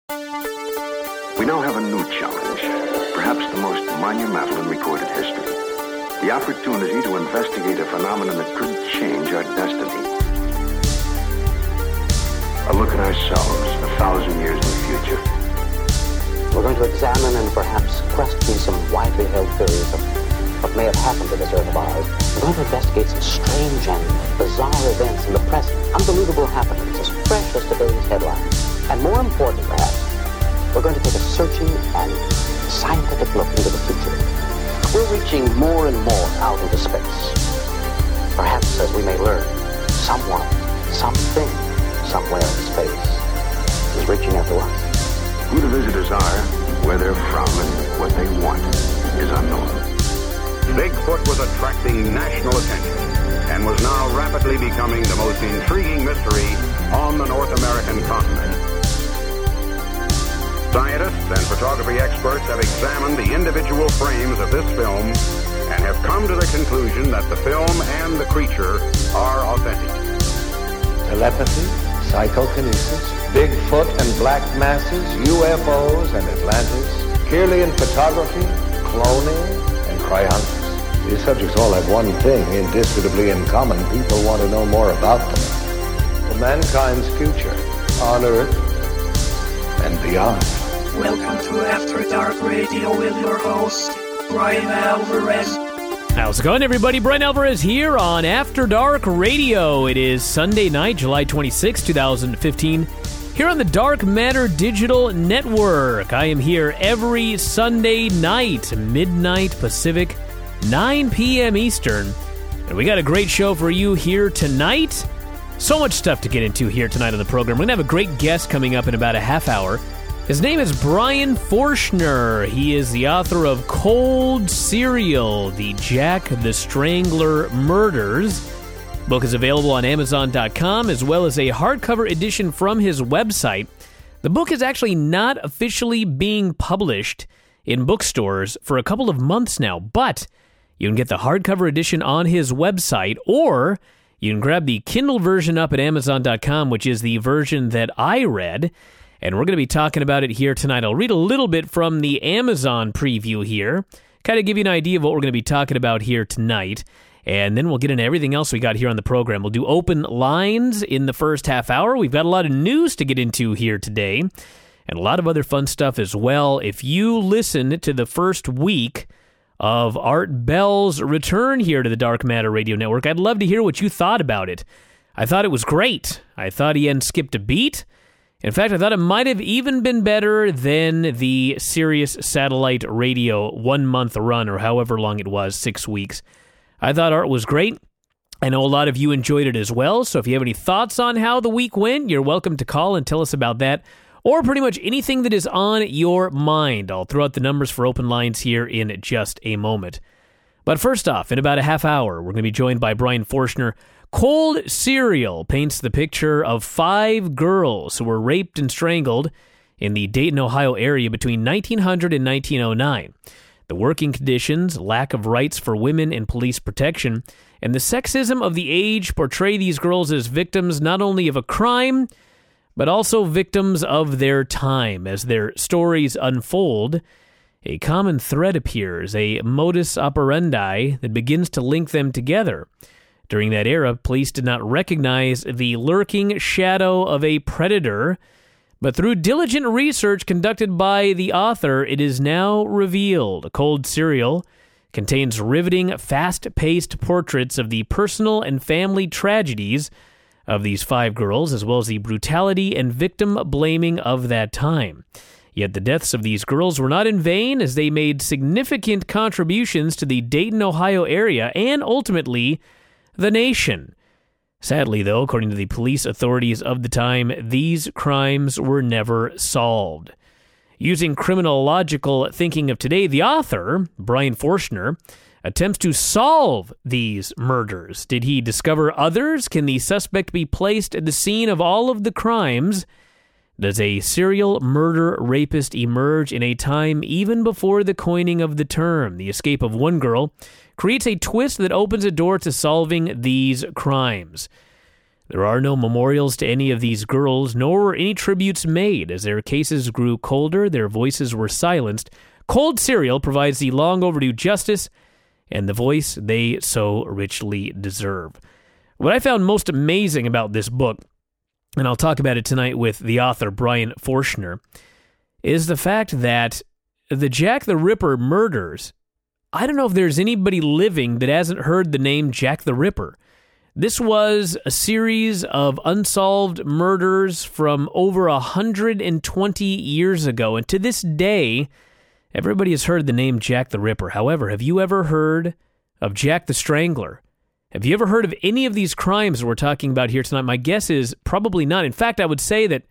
We now have a new challenge, perhaps the most monumental in recorded history. The opportunity to investigate a phenomenon that could change our destiny. A look at ourselves 1,000 years in the future. We're going to examine and perhaps question some widely held theories of what may have happened to this Earth of ours. We're going to investigate some strange and bizarre events in the present, unbelievable happenings as fresh as today's headlines. And more important, perhaps, we're going to take a searching and scientific look into the future. We're reaching more and more out into space. Perhaps, as we may learn, someone, something, somewhere in space is reaching out to us. Who the visitors are, where they're from, and what they want is unknown. Bigfoot was attracting national attention and was now rapidly becoming the most intriguing mystery on the North American continent. Scientists and photography experts have examined the individual frames of this film and have come to the conclusion that the film and the creature are authentic. Telepathy, psychokinesis, Bigfoot and black masses, UFOs and Atlantis, Kirlian photography, cloning, and cryonics. These subjects all have one thing indisputably in common. People want to know more about them. For mankind's future, on Earth and beyond. Welcome to After Dark Radio with your host, Brian Alvarez. How's it going, everybody? Brian Alvarez here on After Dark Radio. It is Sunday night, July 26, 2015, here on the Dark Matter Digital Network. I am here every Sunday night, midnight Pacific, 9 p.m. Eastern, and we got a great show for you here tonight. So much stuff to get into here tonight on the program. We're going to have a great guest coming up in about a half hour. His name is Brian Forshner. He is the author of Cold Serial, the Jack the Strangler Murders. The book is available on Amazon.com, as well as a hardcover edition from his website. The book is actually not officially being published in bookstores for a couple of months now, but you can get the hardcover edition on his website, or you can grab the Kindle version up at Amazon.com, which is the version that I read. And we're going to be talking about it here tonight. I'll read a little bit from the Amazon preview here, kind of give you an idea of what we're going to be talking about here tonight. And then we'll get into everything else we got here on the program. We'll do open lines in the first half hour. We've got a lot of news to get into here today, and a lot of other fun stuff as well. If you listen to the first week of Art Bell's return here to the Dark Matter Radio Network, I'd love to hear what you thought about it. I thought it was great. I thought he hadn't skipped a beat. In fact, I thought it might have even been better than the Sirius Satellite Radio 1 month run, or however long it was, 6 weeks. I thought Art was great. I know a lot of you enjoyed it as well, so if you have any thoughts on how the week went, you're welcome to call and tell us about that, or pretty much anything that is on your mind. I'll throw out the numbers for open lines here in just a moment. But first off, in about a half hour, we're going to be joined by Brian Forshner. Cold Serial paints the picture of 5 girls who were raped and strangled in the Dayton, Ohio area between 1900 and 1909. The working conditions, lack of rights for women and police protection, and the sexism of the age portray these girls as victims not only of a crime, but also victims of their time. As their stories unfold, a common thread appears, a modus operandi that begins to link them together. During that era, police did not recognize the lurking shadow of a predator, but through diligent research conducted by the author, it is now revealed. Cold Serial contains riveting, fast-paced portraits of the personal and family tragedies of these 5 girls, as well as the brutality and victim-blaming of that time. Yet the deaths of these girls were not in vain, as they made significant contributions to the Dayton, Ohio area, and ultimately the nation. Sadly, though, according to the police authorities of the time, these crimes were never solved. Using criminological thinking of today, the author, Brian Forshner, attempts to solve these murders. Did he discover others? Can the suspect be placed at the scene of all of the crimes? Does a serial murder rapist emerge in a time even before the coining of the term? The escape of one girl creates a twist that opens a door to solving these crimes. There are no memorials to any of these girls, nor were any tributes made. As their cases grew colder, their voices were silenced. Cold cereal provides the long overdue justice and the voice they so richly deserve. What I found most amazing about this book, and I'll talk about it tonight with the author, Brian Forshner, is the fact that the Jack the Ripper murders, I don't know if there's anybody living that hasn't heard the name Jack the Ripper. This was a series of unsolved murders from over 120 years ago, and to this day, everybody has heard the name Jack the Ripper. However, have you ever heard of Jack the Strangler? Have you ever heard of any of these crimes that we're talking about here tonight? My guess is probably not. In fact, I would say that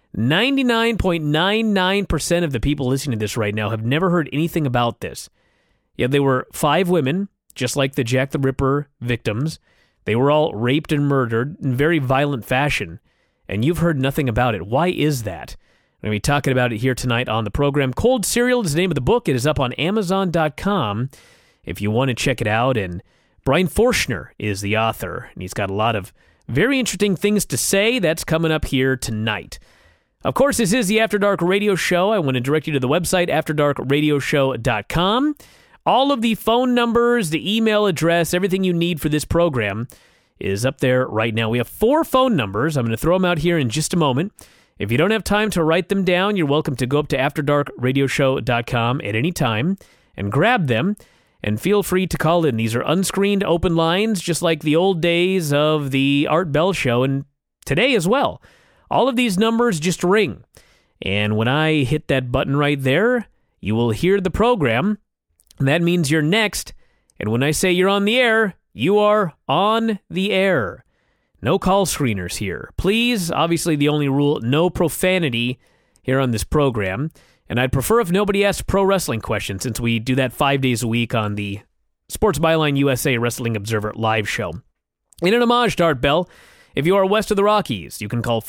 99.99% of the people listening to this right now have never heard anything about this. Yet they were 5 women, just like the Jack the Ripper victims. They were all raped and murdered in very violent fashion, and you've heard nothing about it. Why is that? We're going to be talking about it here tonight on the program. Cold Cereal is the name of the book. It is up on Amazon.com if you want to check it out, and Brian Forshner is the author, and he's got a lot of very interesting things to say. That's coming up here tonight. Of course, this is the After Dark Radio Show. I want to direct you to the website, afterdarkradioshow.com. All of the phone numbers, the email address, everything you need for this program is up there right now. We have 4 phone numbers. I'm going to throw them out here in just a moment. If you don't have time to write them down, you're welcome to go up to afterdarkradioshow.com at any time and grab them, and feel free to call in. These are unscreened open lines, just like the old days of the Art Bell Show, and today as well. All of these numbers just ring, and when I hit that button right there, you will hear the program. That means you're next, and when I say you're on the air, you are on the air. No call screeners here. Please, obviously the only rule, no profanity here on this program, and I'd prefer if nobody asks pro wrestling questions, since we do that 5 days a week on the Sports Byline USA Wrestling Observer live show. In an homage to Art Bell, if you are west of the Rockies, you can call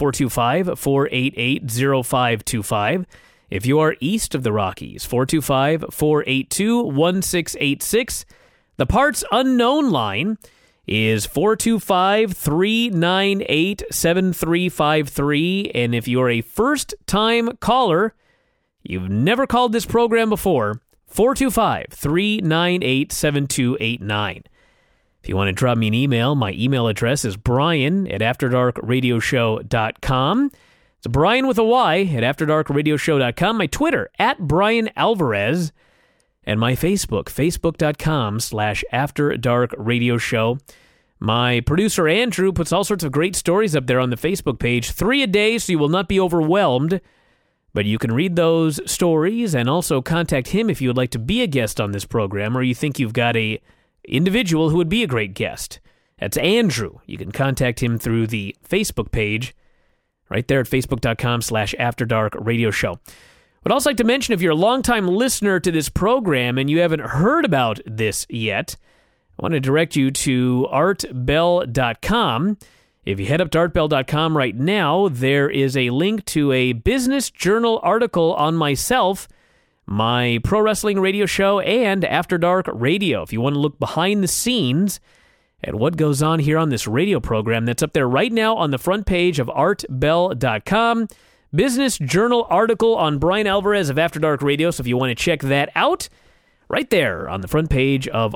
425-488-0525. If you are east of the Rockies, 425-482-1686. The parts unknown line is 425-398-7353. And if you're a first-time caller, you've never called this program before, 425-398-7289. If you want to drop me an email, my email address is brian@afterdarkradioshow.com. It's Brian with a Y at AfterDarkRadioShow.com. My Twitter, @Brian Alvarez. And my Facebook, Facebook.com/AfterDarkRadioShow. My producer, Andrew, puts all sorts of great stories up there on the Facebook page. 3 a day, so you will not be overwhelmed. But you can read those stories and also contact him if you would like to be a guest on this program, or you think you've got a individual who would be a great guest. That's Andrew. You can contact him through the Facebook page right there at Facebook.com/AfterDarkRadioShow. Would also like to mention, if you're a longtime listener to this program and you haven't heard about this yet, I want to direct you to artbell.com. If you head up to artbell.com right now, there is a link to a Business Journal article on myself, my pro wrestling radio show, and After Dark Radio. If you want to look behind the scenes at what goes on here on this radio program, that's up there right now on the front page of artbell.com. Business Journal article on Brian Alvarez of After Dark Radio. So if you want to check that out, right there on the front page of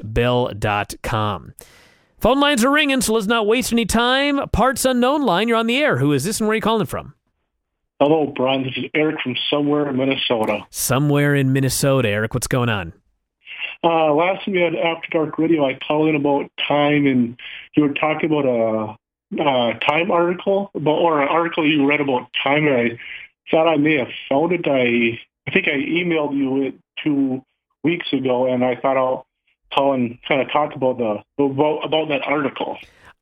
artbell.com. Phone lines are ringing, so let's not waste any time. Parts unknown line, you're on the air. Who is this and where are you calling from? Hello, Brian. This is Eric from somewhere in Minnesota. Somewhere in Minnesota. Eric, what's going on? Last time we had After Dark Radio, I called in about time, and you were talking about a time article, or an article you read about time, and I thought I may have found it. I think I emailed you it 2 weeks ago, and I thought I'll call and kind of talk about that article.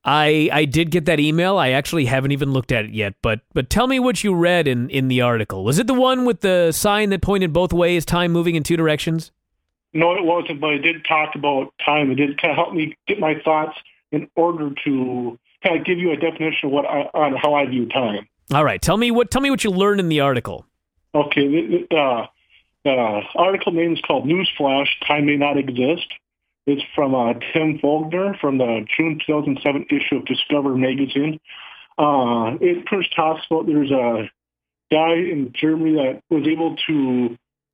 I did get that email. I actually haven't even looked at it yet, but tell me what you read in the article. Was it the one with the sign that pointed both ways, time moving in 2 directions? No, it wasn't, but it did talk about time. It did kind of help me get my thoughts in order to kind of give you a definition of on how I view time. All right, tell me what you learned in the article. Okay, the article name is called Newsflash: Time May Not Exist. It's from Tim Fogner from the June 2007 issue of Discover magazine. It first talks about there's a guy in Germany that was able to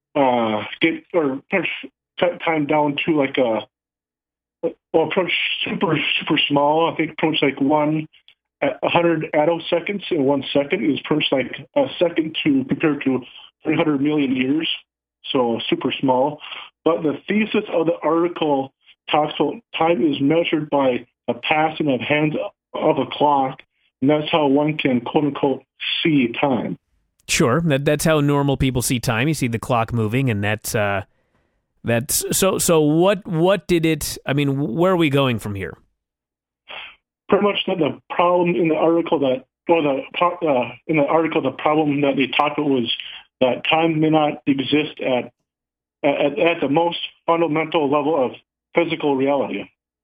cut time down to like approach super small. I think approach like 100 attoseconds in 1 second is approach like a second to compared to 300 million years. So super small. But the thesis of the article talks about time is measured by the passing of hands of a clock, and that's how one can quote unquote see time. Sure, that's how normal people see time. You see the clock moving, and that's so. What did it? I mean, where are we going from here? Pretty much the problem in the article the problem that they talked about was that time may not exist at the most fundamental level of physical reality.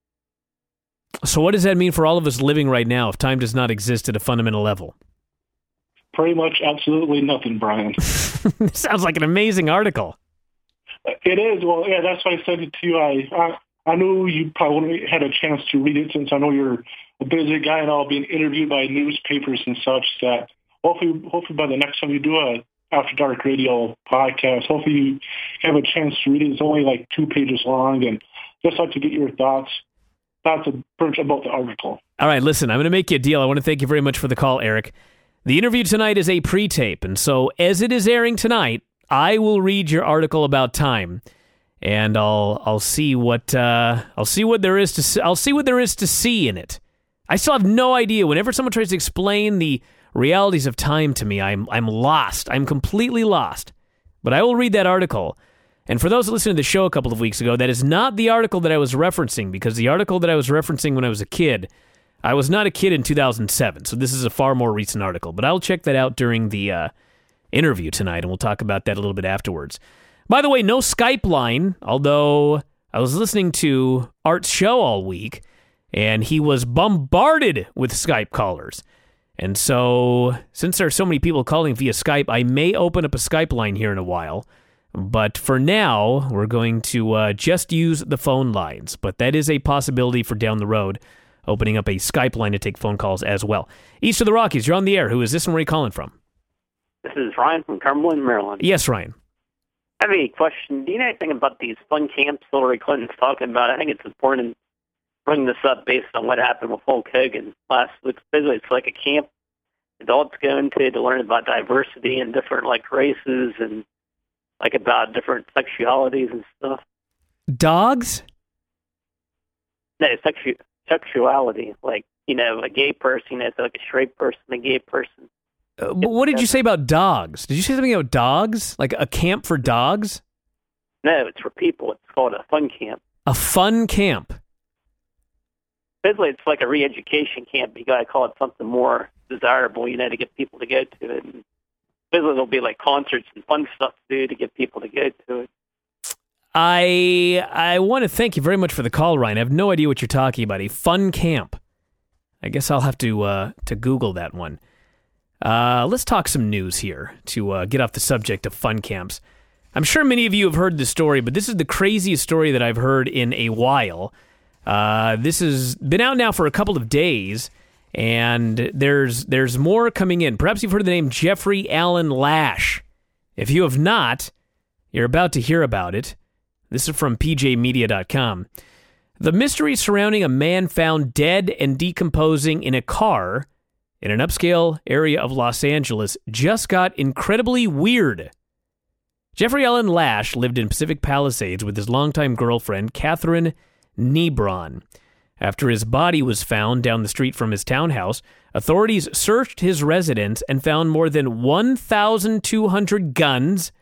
So what does that mean for all of us living right now if time does not exist at a fundamental level? Pretty much absolutely nothing, Brian. Sounds like an amazing article. It is. Well, yeah, that's why I sent it to you. I knew you probably wouldn't had a chance to read it since I know you're a busy guy and I'll be interviewed by newspapers and such that hopefully by the next time you do a After Dark Radio podcast, hopefully you have a chance to read it. It's only like 2 pages long, and just like to get your thoughts about the article. All right, listen, I'm going to make you a deal. I want to thank you very much for the call, Eric. The interview tonight is a pre-tape, and so as it is airing tonight, I will read your article about time, and I'll see what there is to see in it. I still have no idea. Whenever someone tries to explain the realities of time to me, I'm lost. I'm completely lost. But I will read that article. And for those that listened to the show a couple of weeks ago, that is not the article that I was referencing, because the article that I was referencing when I was a kid, I was not a kid in 2007, so this is a far more recent article. But I'll check that out during the interview tonight, and we'll talk about that a little bit afterwards. By the way, no Skype line, although I was listening to Art's show all week, and he was bombarded with Skype callers. And so, since there are so many people calling via Skype, I may open up a Skype line here in a while. But for now, we're going to just use the phone lines. But that is a possibility for down the road, opening up a Skype line to take phone calls as well. East of the Rockies, you're on the air. Who is this and where are you calling from? This is Ryan from Cumberland, Maryland. Yes, Ryan. I have a question. Do you know anything about these fun camps Hillary Clinton's talking about? I think it's important to bring this up based on what happened with Hulk Hogan last week. Basically, it's like a camp adults go into to learn about diversity and different races and about different sexualities and stuff. Dogs? No, sexuality. A gay person, it's like a straight person, a gay person. What did you say about dogs? Did you say something about dogs? Like a camp for dogs? No, it's for people. It's called a fun camp. A fun camp? Basically, it's like a re-education camp. You got to call it something more desirable, to get people to go to it. And basically, there'll be concerts and fun stuff to do to get people to go to it. I want to thank you very much for the call, Ryan. I have no idea what you're talking about. A fun camp. I guess I'll have to Google that one. Let's talk some news here to get off the subject of fun camps. I'm sure many of you have heard this story, but this is the craziest story that I've heard in a while. This has been out now for a couple of days, and there's more coming in. Perhaps you've heard of the name Jeffrey Allen Lash. If you have not, you're about to hear about it. This is from pjmedia.com. The mystery surrounding a man found dead and decomposing in a car in an upscale area of Los Angeles just got incredibly weird. Jeffrey Allen Lash lived in Pacific Palisades with his longtime girlfriend, Catherine Nebron. After his body was found down the street from his townhouse, authorities searched his residence and found more than 1,200 guns,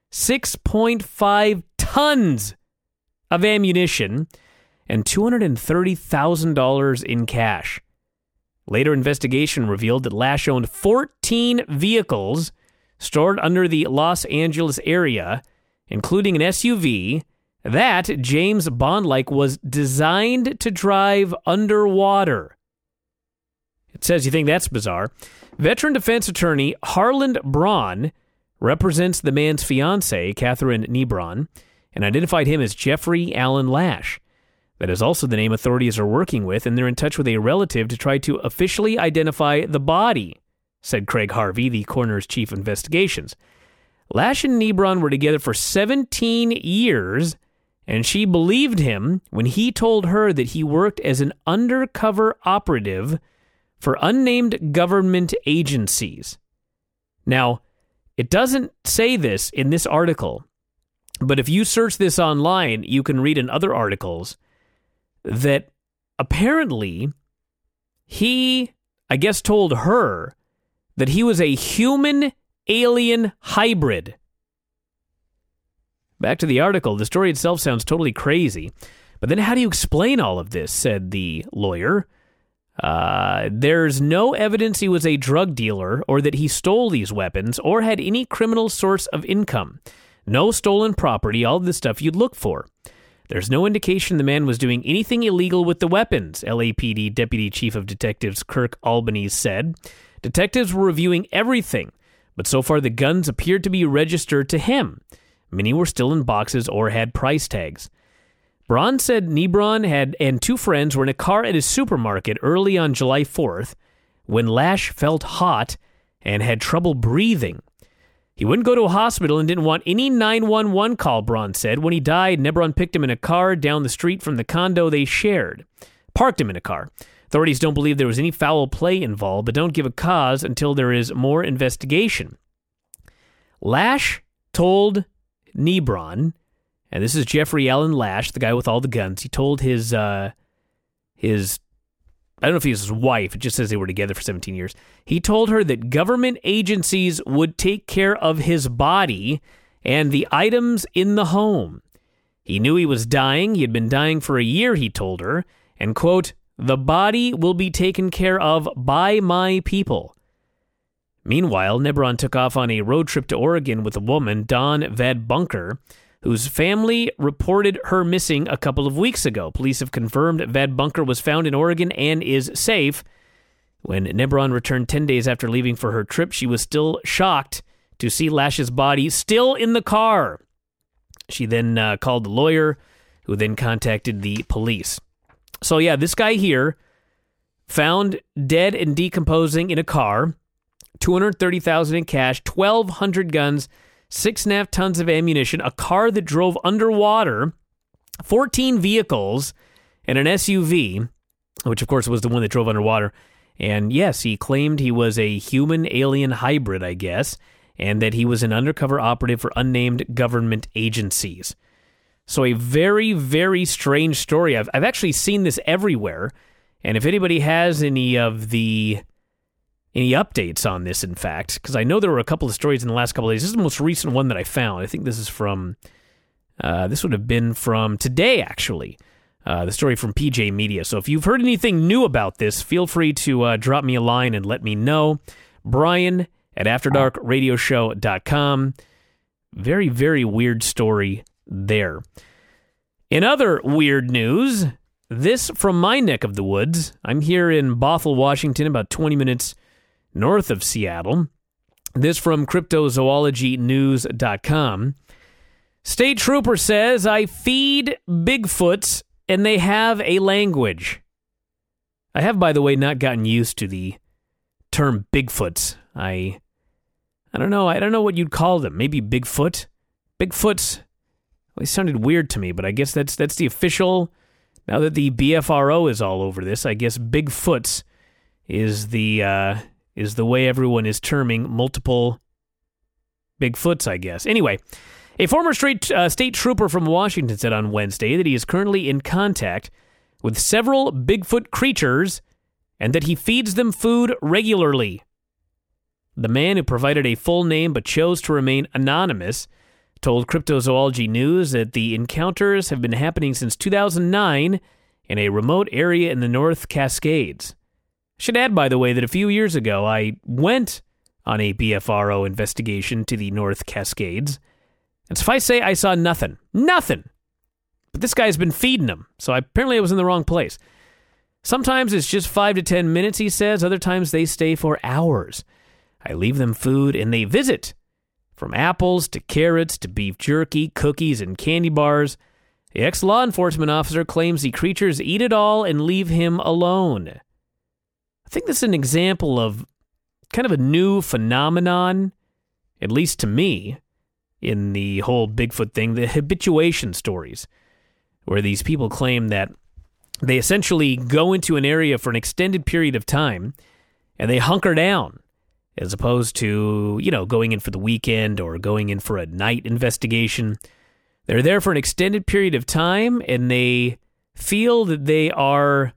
6.5 tons of ammunition, and $230,000 in cash. Later investigation revealed that Lash owned 14 vehicles stored under the Los Angeles area, including an SUV that, James Bond-like, was designed to drive underwater. It says you think that's bizarre. Veteran defense attorney Harland Braun represents the man's fiancée, Catherine Nebron, and identified him as Jeffrey Allen Lash. That is also the name authorities are working with, and they're in touch with a relative to try to officially identify the body, said Craig Harvey, the coroner's chief of investigations. Lash and Nebron were together for 17 years, and she believed him when he told her that he worked as an undercover operative for unnamed government agencies. Now, it doesn't say this in this article, but if you search this online, you can read in other articles that apparently he, I guess, told her that he was a human-alien hybrid. Back to the article, the story itself sounds totally crazy, but then how do you explain all of this, said the lawyer. There's no evidence he was a drug dealer or that he stole these weapons or had any criminal source of income. No stolen property, all the stuff you'd look for. There's no indication the man was doing anything illegal with the weapons, LAPD Deputy Chief of Detectives Kirk Albanese said. Detectives were reviewing everything, but so far the guns appeared to be registered to him. Many were still in boxes or had price tags. Braun said Nebron and two friends were in a car at his supermarket early on July 4th when Lash felt hot and had trouble breathing. He wouldn't go to a hospital and didn't want any 911 call, Braun said. When he died, Nebron picked him in a car down the street from the condo they shared. Parked him in a car. Authorities don't believe there was any foul play involved, but don't give a cause until there is more investigation. Lash told Nebron, and this is Jeffrey Allen Lash, the guy with all the guns, he told his I don't know if he was his wife, it just says they were together for 17 years. He told her that government agencies would take care of his body and the items in the home. He knew he was dying. He had been dying for a year, he told her, and, quote, the body will be taken care of by my people. Meanwhile, Nebron took off on a road trip to Oregon with a woman, Dawn Vad Bunker, whose family reported her missing a couple of weeks ago. Police have confirmed Vad Bunker was found in Oregon and is safe. When Nebron returned 10 days after leaving for her trip, she was still shocked to see Lash's body still in the car. She then called the lawyer, who then contacted the police. So yeah, this guy here found dead and decomposing in a car, $230,000 in cash, 1,200 guns, 6.5 tons of ammunition, a car that drove underwater, 14 vehicles, and an SUV, which of course was the one that drove underwater. And yes, he claimed he was a human-alien hybrid, I guess, and that he was an undercover operative for unnamed government agencies. So a very, very strange story. I've actually seen this everywhere, and if anybody has any updates on this, in fact, because I know there were a couple of stories in the last couple of days. This is the most recent one that I found. I think this is from, this would have been from today, actually, the story from PJ Media. So if you've heard anything new about this, feel free to drop me a line and let me know. Brian at AfterDarkRadioshow.com. Very, very weird story there. In other weird news, this from my neck of the woods. I'm here in Bothell, Washington, about 20 minutes north of Seattle. This from CryptozoologyNews.com. State trooper says, I feed Bigfoots and they have a language. I have, by the way, not gotten used to the term Bigfoots. I don't know. I don't know what you'd call them. Maybe Bigfoot? Bigfoots, they sounded weird to me, but I guess that's the official. Now that the BFRO is all over this, I guess Bigfoots is the way everyone is terming multiple Bigfoots, I guess. Anyway, a former state trooper from Washington said on Wednesday that he is currently in contact with several Bigfoot creatures and that he feeds them food regularly. The man, who provided a full name but chose to remain anonymous, told Cryptozoology News that the encounters have been happening since 2009 in a remote area in the North Cascades. I should add, by the way, that a few years ago I went on a BFRO investigation to the North Cascades, and suffice to say, I saw nothing. Nothing! But this guy's been feeding them, so apparently I was in the wrong place. Sometimes it's just 5 to 10 minutes, he says. Other times they stay for hours. I leave them food, and they visit. From apples to carrots to beef jerky, cookies, and candy bars. The ex-law enforcement officer claims the creatures eat it all and leave him alone. I think this is an example of kind of a new phenomenon, at least to me, in the whole Bigfoot thing, the habituation stories, where these people claim that they essentially go into an area for an extended period of time and they hunker down, as opposed to, going in for the weekend or going in for a night investigation. They're there for an extended period of time, and they feel that they are,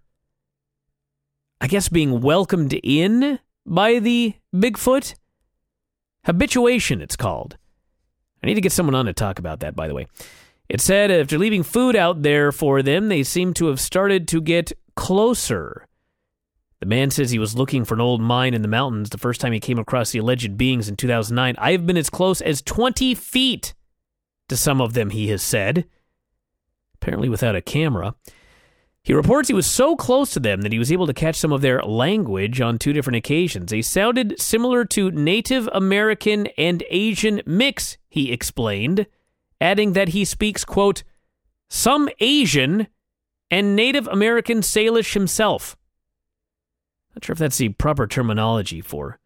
I guess, being welcomed in by the Bigfoot. Habituation, it's called. I need to get someone on to talk about that, by the way. It said after leaving food out there for them, they seem to have started to get closer. The man says he was looking for an old mine in the mountains the first time he came across the alleged beings in 2009. I have been as close as 20 feet to some of them, he has said, apparently without a camera. He reports he was so close to them that he was able to catch some of their language on 2 different occasions. They sounded similar to Native American and Asian mix, he explained, adding that he speaks, quote, some Asian and Native American Salish himself. Not sure if that's the proper terminology for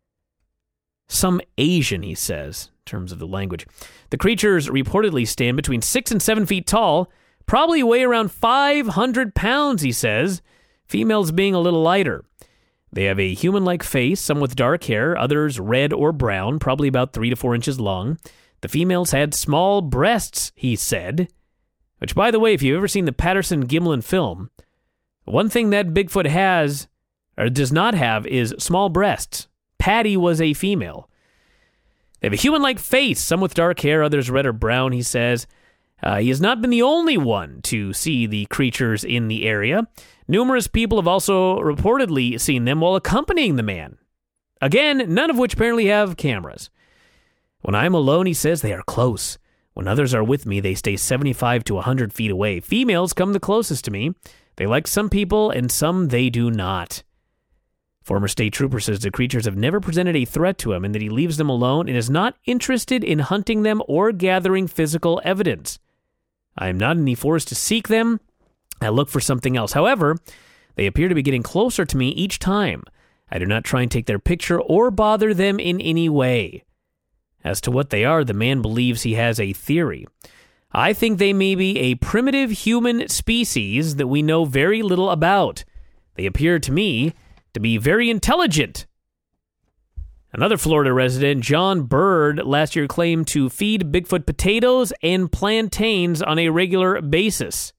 some Asian, he says, in terms of the language. The creatures reportedly stand between 6 and 7 feet tall, probably weigh around 500 pounds, he says, females being a little lighter. They have a human-like face, some with dark hair, others red or brown, probably about 3 to 4 inches long. The females had small breasts, he said, which, by the way, if you've ever seen the Patterson-Gimlin film, one thing that Bigfoot has, or does not have, is small breasts. Patty was a female. They have a human-like face, some with dark hair, others red or brown, he says. He has not been the only one to see the creatures in the area. Numerous people have also reportedly seen them while accompanying the man. Again, none of which apparently have cameras. When I'm alone, he says, they are close. When others are with me, they stay 75 to 100 feet away. Females come the closest to me. They like some people, and some they do not. Former state trooper says the creatures have never presented a threat to him and that he leaves them alone and is not interested in hunting them or gathering physical evidence. I am not in the forest to seek them. I look for something else. However, they appear to be getting closer to me each time. I do not try and take their picture or bother them in any way. As to what they are, the man believes he has a theory. I think they may be a primitive human species that we know very little about. They appear to me to be very intelligent. Another Florida resident, John Bird, last year claimed to feed Bigfoot potatoes and plantains on a regular basis.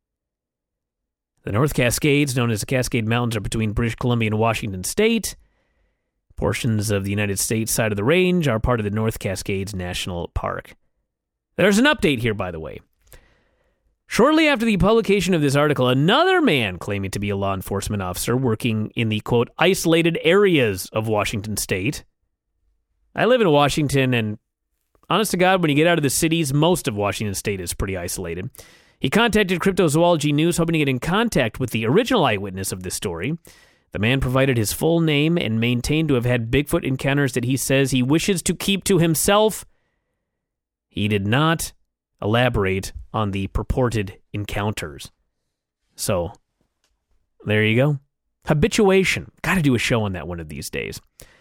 The North Cascades, known as the Cascade Mountains, are between British Columbia and Washington State. Portions of the United States side of the range are part of the North Cascades National Park. There's an update here, by the way. Shortly after the publication of this article, another man claiming to be a law enforcement officer working in the, quote, isolated areas of Washington State. I live in Washington, and honest to God, when you get out of the cities, most of Washington State is pretty isolated. He contacted Cryptozoology News, hoping to get in contact with the original eyewitness of this story. The man provided his full name and maintained to have had Bigfoot encounters that he says he wishes to keep to himself. He did not elaborate on the purported encounters. So, there you go. Habituation. Got to do a show on that one of these days.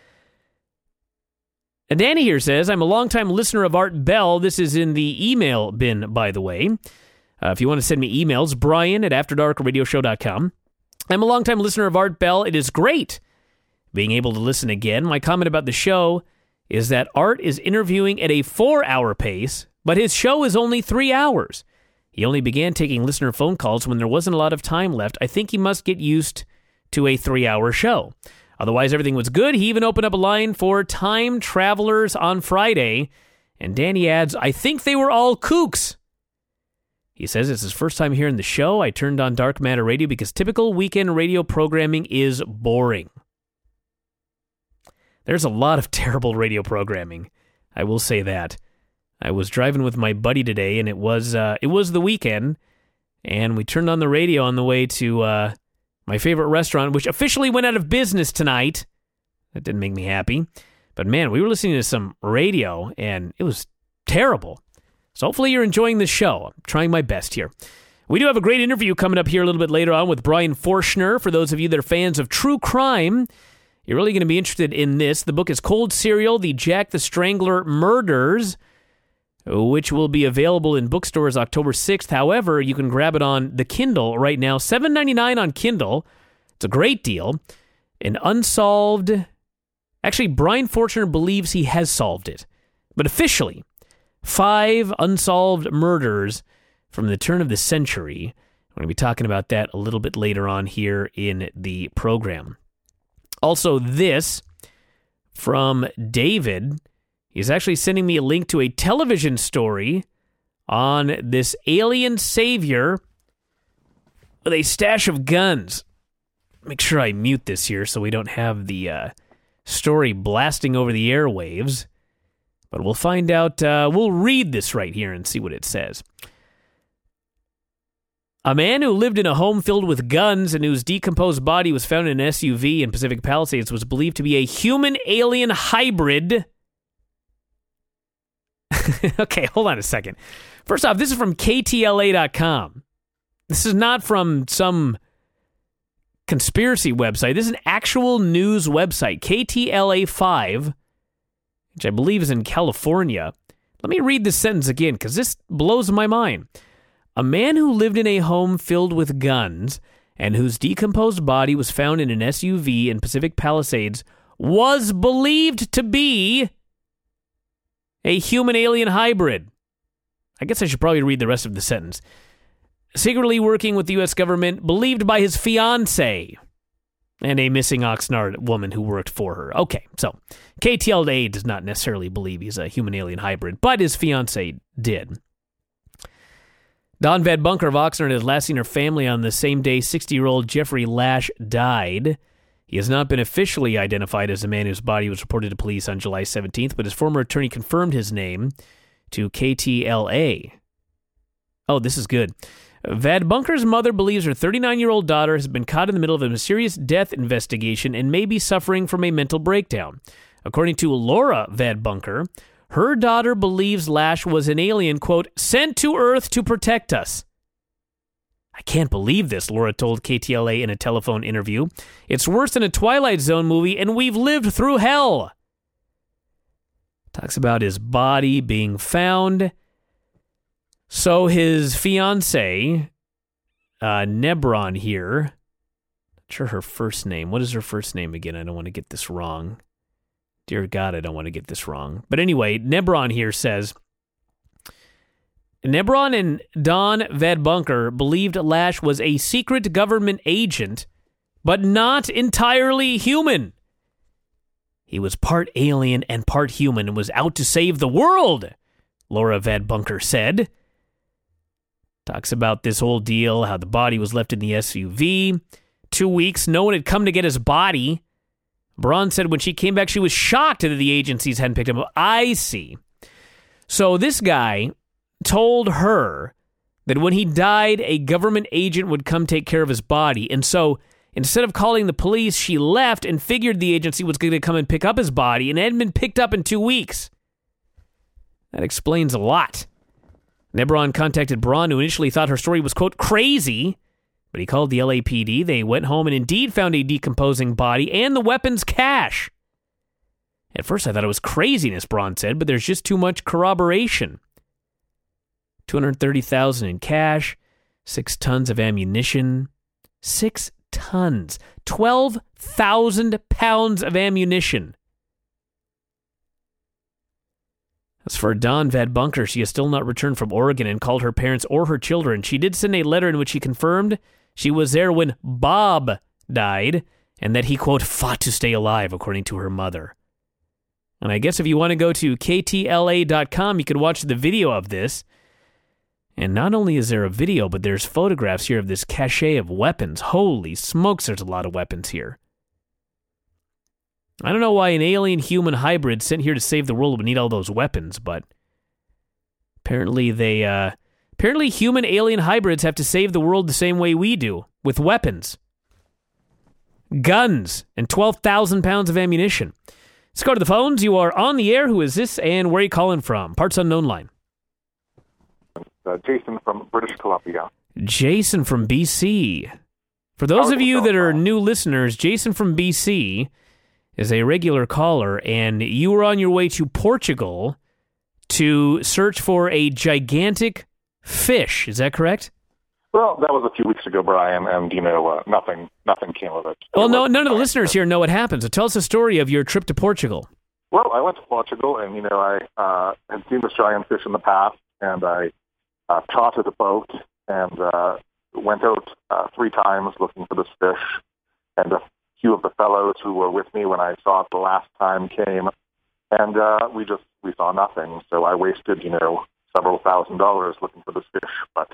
And Danny here says, I'm a longtime listener of Art Bell. This is in the email bin, by the way. If you want to send me emails, brian@afterdarkradioshow.com. I'm a longtime listener of Art Bell. It is great being able to listen again. My comment about the show is that Art is interviewing at a 4-hour pace, but his show is only 3 hours. He only began taking listener phone calls when there wasn't a lot of time left. I think he must get used to a 3-hour show. Otherwise, everything was good. He even opened up a line for time travelers on Friday. And Danny adds, I think they were all kooks. He says it's his first time hearing the show. I turned on Dark Matter Radio because typical weekend radio programming is boring. There's a lot of terrible radio programming. I will say that. I was driving with my buddy today, and it was the weekend, and we turned on the radio on the way to my favorite restaurant, which officially went out of business tonight. That didn't make me happy. But man, we were listening to some radio, and it was terrible. So hopefully you're enjoying this show. I'm trying my best here. We do have a great interview coming up here a little bit later on with Brian Forshner. For those of you that are fans of true crime, you're really going to be interested in this. The book is Cold Serial, The Jack the Strangler Murders, which will be available in bookstores October 6th. However, you can grab it on the Kindle right now, $7.99 on Kindle. It's a great deal. An unsolved... Actually, Brian Forshner believes he has solved it. But officially, 5 unsolved murders from the turn of the century. We're going to be talking about that a little bit later on here in the program. Also, this from David. He's actually sending me a link to a television story on this alien savior with a stash of guns. Make sure I mute this here so we don't have the story blasting over the airwaves. But we'll find out. We'll read this right here and see what it says. A man who lived in a home filled with guns and whose decomposed body was found in an SUV in Pacific Palisades was believed to be a human-alien hybrid. Okay, hold on a second. First off, this is from KTLA.com. This is not from some conspiracy website. This is an actual news website, KTLA5, which I believe is in California. Let me read this sentence again, because this blows my mind. A man who lived in a home filled with guns and whose decomposed body was found in an SUV in Pacific Palisades was believed to be a human-alien hybrid. I guess I should probably read the rest of the sentence. Secretly working with the U.S. government, believed by his fiancée and a missing Oxnard woman who worked for her. Okay, so KTLA does not necessarily believe he's a human-alien hybrid, but his fiancée did. Dawn Van Bunker of Oxnard has last seen her family on the same day 60-year-old Jeffrey Lash died. He has not been officially identified as the man whose body was reported to police on July 17th, but his former attorney confirmed his name to KTLA. Oh, this is good. Van Bunker's mother believes her 39-year-old daughter has been caught in the middle of a mysterious death investigation and may be suffering from a mental breakdown. According to Laura Van Bunker, her daughter believes Lash was an alien, quote, sent to Earth to protect us. I can't believe this, Laura told KTLA in a telephone interview. It's worse than a Twilight Zone movie, and we've lived through hell. Talks about his body being found. So his fiancée, Nebron here, not sure her first name. What is her first name again? I don't want to get this wrong. Dear God, I don't want to get this wrong. But anyway, Nebron here says, Nebron and Dawn Van Bunker believed Lash was a secret government agent, but not entirely human. He was part alien and part human and was out to save the world, Laura Van Bunker said. Talks about this whole deal, how the body was left in the SUV. 2 weeks, no one had come to get his body. Braun said when she came back, she was shocked that the agencies hadn't picked him up. I see. So this guy told her that when he died, a government agent would come take care of his body. And so instead of calling the police, she left and figured the agency was going to come and pick up his body, and it hadn't been picked up in 2 weeks. That explains a lot. Nebron contacted Braun, who initially thought her story was, quote, crazy, but he called the LAPD. They went home and indeed found a decomposing body and the weapons cache. At first I thought it was craziness, Braun said, but there's just too much corroboration. $230,000 in cash, 6 tons of ammunition. 6 tons. 12,000 pounds of ammunition. As for Dawn Van Bunker, she has still not returned from Oregon and called her parents or her children. She did send a letter in which she confirmed she was there when Bob died and that he, quote, fought to stay alive, according to her mother. And I guess if you want to go to KTLA.com, you can watch the video of this. And not only is there a video, but there's photographs here of this cache of weapons. Holy smokes, there's a lot of weapons here. I don't know why an alien-human hybrid sent here to save the world would need all those weapons, but apparently apparently human-alien hybrids have to save the world the same way we do, with weapons. Guns and 12,000 pounds of ammunition. Let's go to the phones. You are on the air. Who is this and where are you calling from? Parts Unknown line. Jason from British Columbia. Jason from BC. For those of you that are new listeners, Jason from BC is a regular caller, and you were on your way to Portugal to search for a gigantic fish. Is that correct? Well, that was a few weeks ago, Brian, and, nothing came of it. Well, none of the listeners here know what happened, so tell us the story of your trip to Portugal. Well, I went to Portugal, and, I had seen this giant fish in the past, and I chartered a boat and went out 3 times looking for this fish, and a few of the fellows who were with me when I saw it the last time came, and we saw nothing, so I wasted, several $1,000s looking for this fish, but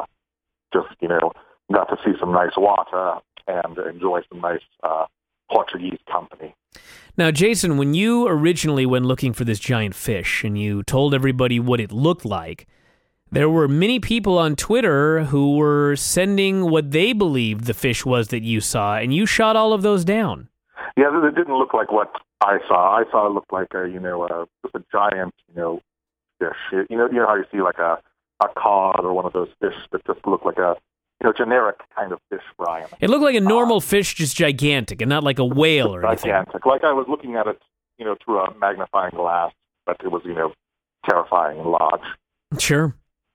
got to see some nice water and enjoy some nice Portuguese company. Now, Jason, when you originally went looking for this giant fish and you told everybody what it looked like, there were many people on Twitter who were sending what they believed the fish was that you saw, and you shot all of those down. Yeah, it didn't look like what I saw. I saw it looked like just a giant, fish. You know how you see like a cod or one of those fish that just look like a generic kind of fish, Brian. It looked like a normal fish, just gigantic, and not like a whale or anything. Gigantic. Like I was looking at it, through a magnifying glass, but it was, terrifying and large. Sure.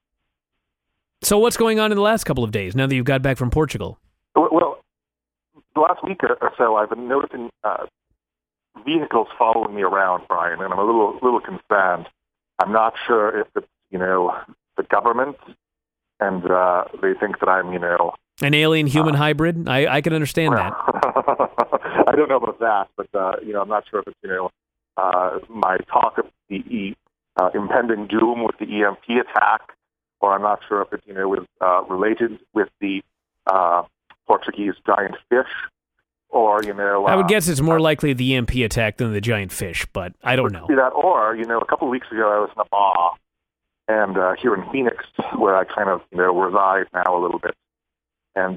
So what's going on in the last couple of days, now that you've got back from Portugal? Well, the last week or so, I've been noticing vehicles following me around, Brian, and I'm a little concerned. I'm not sure if it's, the government, and they think that I'm, an alien-human hybrid? I can understand that. I don't know about that, but, I'm not sure if it's, my talk of the impending doom with the EMP attack, or I'm not sure if it, was related with the Portuguese giant fish, or, I would guess it's more likely the EMP attack than the giant fish, but I don't know. That, or, a couple of weeks ago I was in a bar, and here in Phoenix, where I kind of, reside now a little bit. And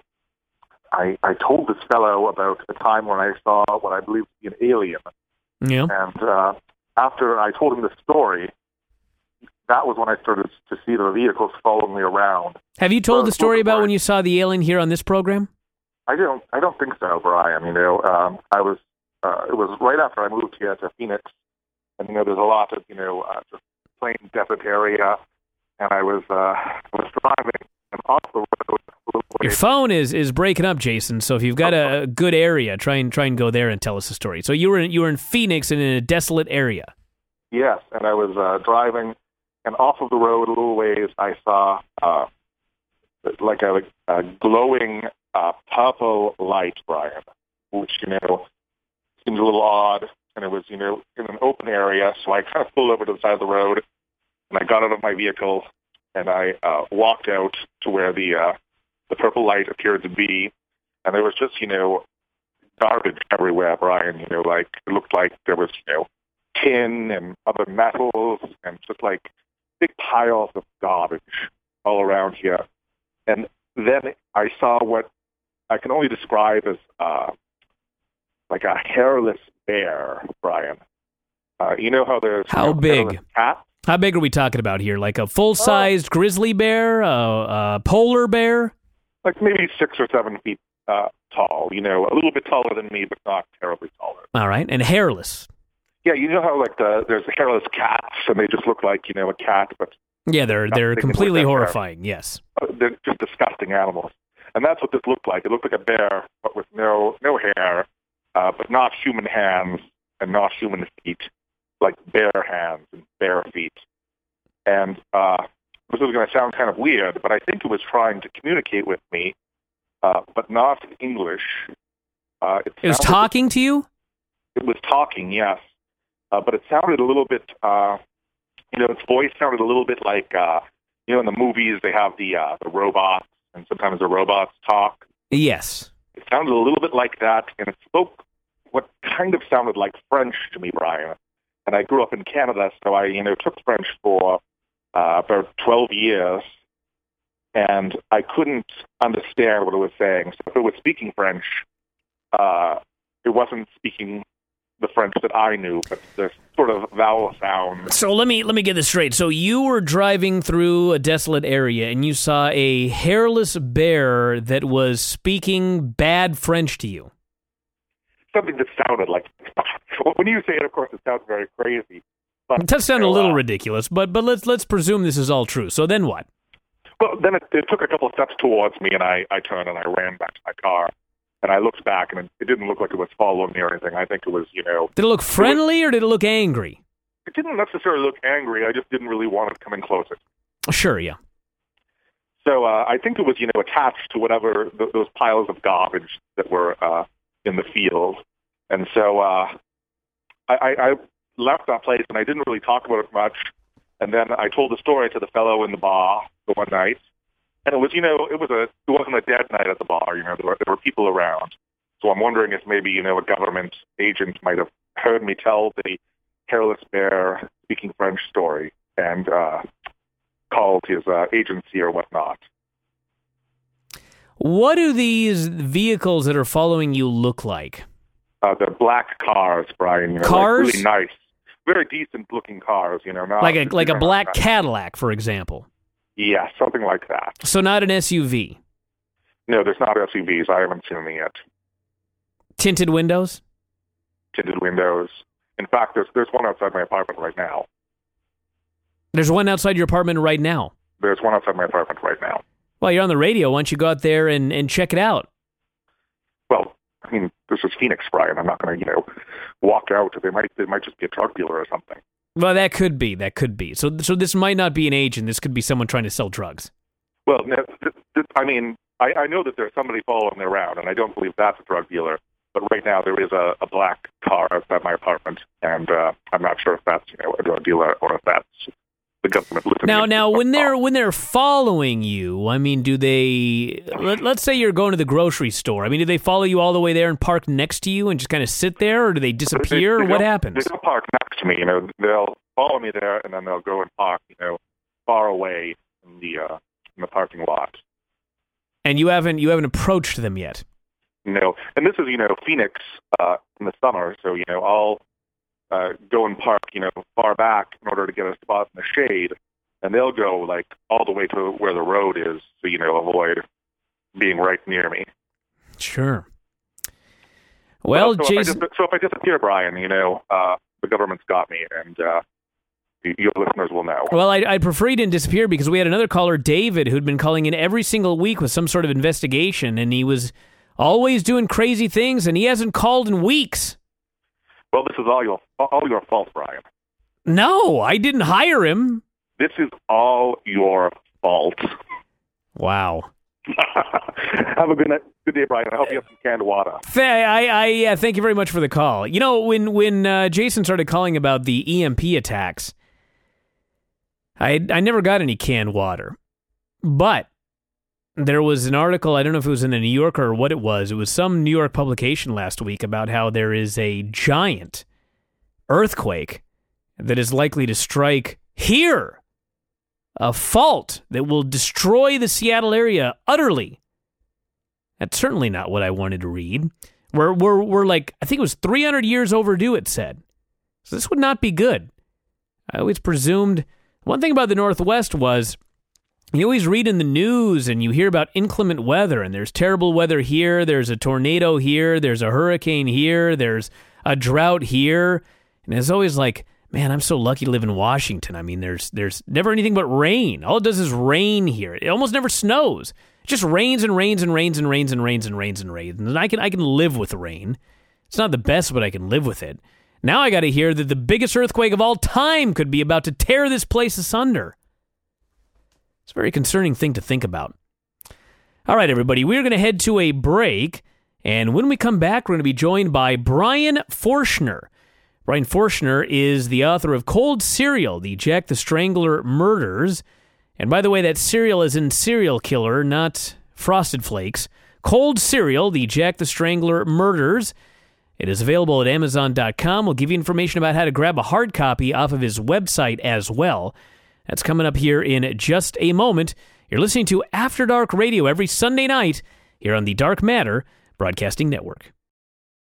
I told this fellow about the time when I saw what I believe to be an alien. Yeah. And after I told him the story, that was when I started to see the vehicles following me around. Have you told the story about when you saw the alien here on this program? I don't think so, Brian. It was right after I moved here to Phoenix, and there's a lot of just plain desert area, and I was driving and off the road. Your phone is breaking up, Jason. So if you've got a good area, try and go there and tell us the story. So you were in Phoenix and in a desolate area. Yes, and I was driving, and off of the road a little ways, I saw like a glowing purple light, Brian, which seemed a little odd, and it was in an open area. So I kind of pulled over to the side of the road, and I got out of my vehicle, and I walked out to where the purple light appeared to be, and there was just garbage everywhere, Brian. Like it looked like there was tin and other metals and just like big piles of garbage all around here. And then I saw what I can only describe as like a hairless bear, Brian. How there's how big? Cats? How big are we talking about here? Like a full-sized grizzly bear, a polar bear? Like maybe 6 or 7 feet tall. A little bit taller than me, but not terribly taller. All right, and hairless. Yeah, how like there's the hairless cats, and they just look like a cat, but yeah, they're completely horrifying. Yes, they're just disgusting animals, and that's what this looked like. It looked like a bear, but with no hair, but not human hands and not human feet, like bear hands and bear feet. And this is going to sound kind of weird, but I think it was trying to communicate with me, but not in English. It was talking to you? It was talking, yes. But it sounded a little bit, its voice sounded a little bit like, in the movies they have the robots, and sometimes the robots talk. Yes. It sounded a little bit like that, and it spoke what kind of sounded like French to me, Brian. And I grew up in Canada, so I, took French for about 12 years, and I couldn't understand what it was saying. So if it was speaking French, it wasn't speaking the French that I knew, but sort of vowel sound. So let me get this straight. So you were driving through a desolate area and you saw a hairless bear that was speaking bad French to you. Something that sounded like, when you say it, of course, it sounds very crazy. But, it does sound a little ridiculous, but let's presume this is all true. So then what? Well, then it took a couple of steps towards me, and I turned and I ran back to my car. And I looked back, and it didn't look like it was following me or anything. I think it was, Did it look friendly or did it look angry? It didn't necessarily look angry. I just didn't really want it coming closer. Sure, yeah. So I think it was, attached to whatever those piles of garbage that were in the field. And so I left that place, and I didn't really talk about it much. And then I told the story to the fellow in the bar the one night. And it was, it wasn't a dead night at the bar. There were people around. So I'm wondering if maybe, a government agent might have heard me tell the hairless bear speaking French story and called his agency or whatnot. What do these vehicles that are following you look like? They're black cars, Brian. Cars? Like really nice, very decent-looking cars. Not like a black Cadillac, for example. Yeah, something like that. So not an SUV? No, there's not SUVs. I haven't seen them yet. Tinted windows? Tinted windows. In fact, there's one outside my apartment right now. There's one outside your apartment right now? There's one outside my apartment right now. Well, you're on the radio. Why don't you go out there and check it out? Well, this is Phoenix, Brian. I'm not going to, walk out. They might just be a drug dealer or something. Well, that could be. So this might not be an agent. This could be someone trying to sell drugs. Well, I know that there's somebody following me around, and I don't believe that's a drug dealer. But right now there is a black car outside my apartment, and I'm not sure if that's a drug dealer or if that's the government listening. Now, when they're following you, do they? Let's say you're going to the grocery store. Do they follow you all the way there and park next to you and just kind of sit there, or do they disappear? They what happens? They don't park next to me. They'll follow me there, and then they'll go and park, far away in the parking lot. And you haven't approached them yet. No, and this is Phoenix in the summer, so I'll go and park far back in order to get a spot in the shade, and they'll go all the way to where the road is, so avoid being right near me. Sure. Well, so Jason, if I disappear, Brian, the government's got me, and your listeners will know. Well, I'd prefer you didn't disappear because we had another caller, David, who'd been calling in every single week with some sort of investigation, and he was always doing crazy things, and he hasn't called in weeks. Well, this is all your fault, Brian. No, I didn't hire him. This is all your fault. Wow. Have a good day, Brian. I hope you have some canned water. Thank you very much for the call. When Jason started calling about the EMP attacks, I never got any canned water. But there was an article, I don't know if it was in the New Yorker or what it was. It was some New York publication last week about how there is a giant earthquake that is likely to strike here. A fault that will destroy the Seattle area utterly. That's certainly not what I wanted to read. We're like, I think it was 300 years overdue, it said. So this would not be good. I always presumed, one thing about the Northwest was, you always read in the news and you hear about inclement weather, and there's terrible weather here, there's a tornado here, there's a hurricane here, there's a drought here, and it's always like, man, I'm so lucky to live in Washington. There's never anything but rain. All it does is rain here. It almost never snows. It just rains and rains and rains and rains and rains and rains and rains. And I can live with rain. It's not the best, but I can live with it. Now I got to hear that the biggest earthquake of all time could be about to tear this place asunder. It's a very concerning thing to think about. All right, everybody, we're going to head to a break, and when we come back, we're going to be joined by Brian Forshner. Brian Forshner is the author of Cold Cereal, the Jack the Strangler Murders. And by the way, that cereal is in serial killer, not Frosted Flakes. Cold Cereal, the Jack the Strangler Murders. It is available at Amazon.com. We'll give you information about how to grab a hard copy off of his website as well. That's coming up here in just a moment. You're listening to After Dark Radio every Sunday night here on the Dark Matter Broadcasting Network.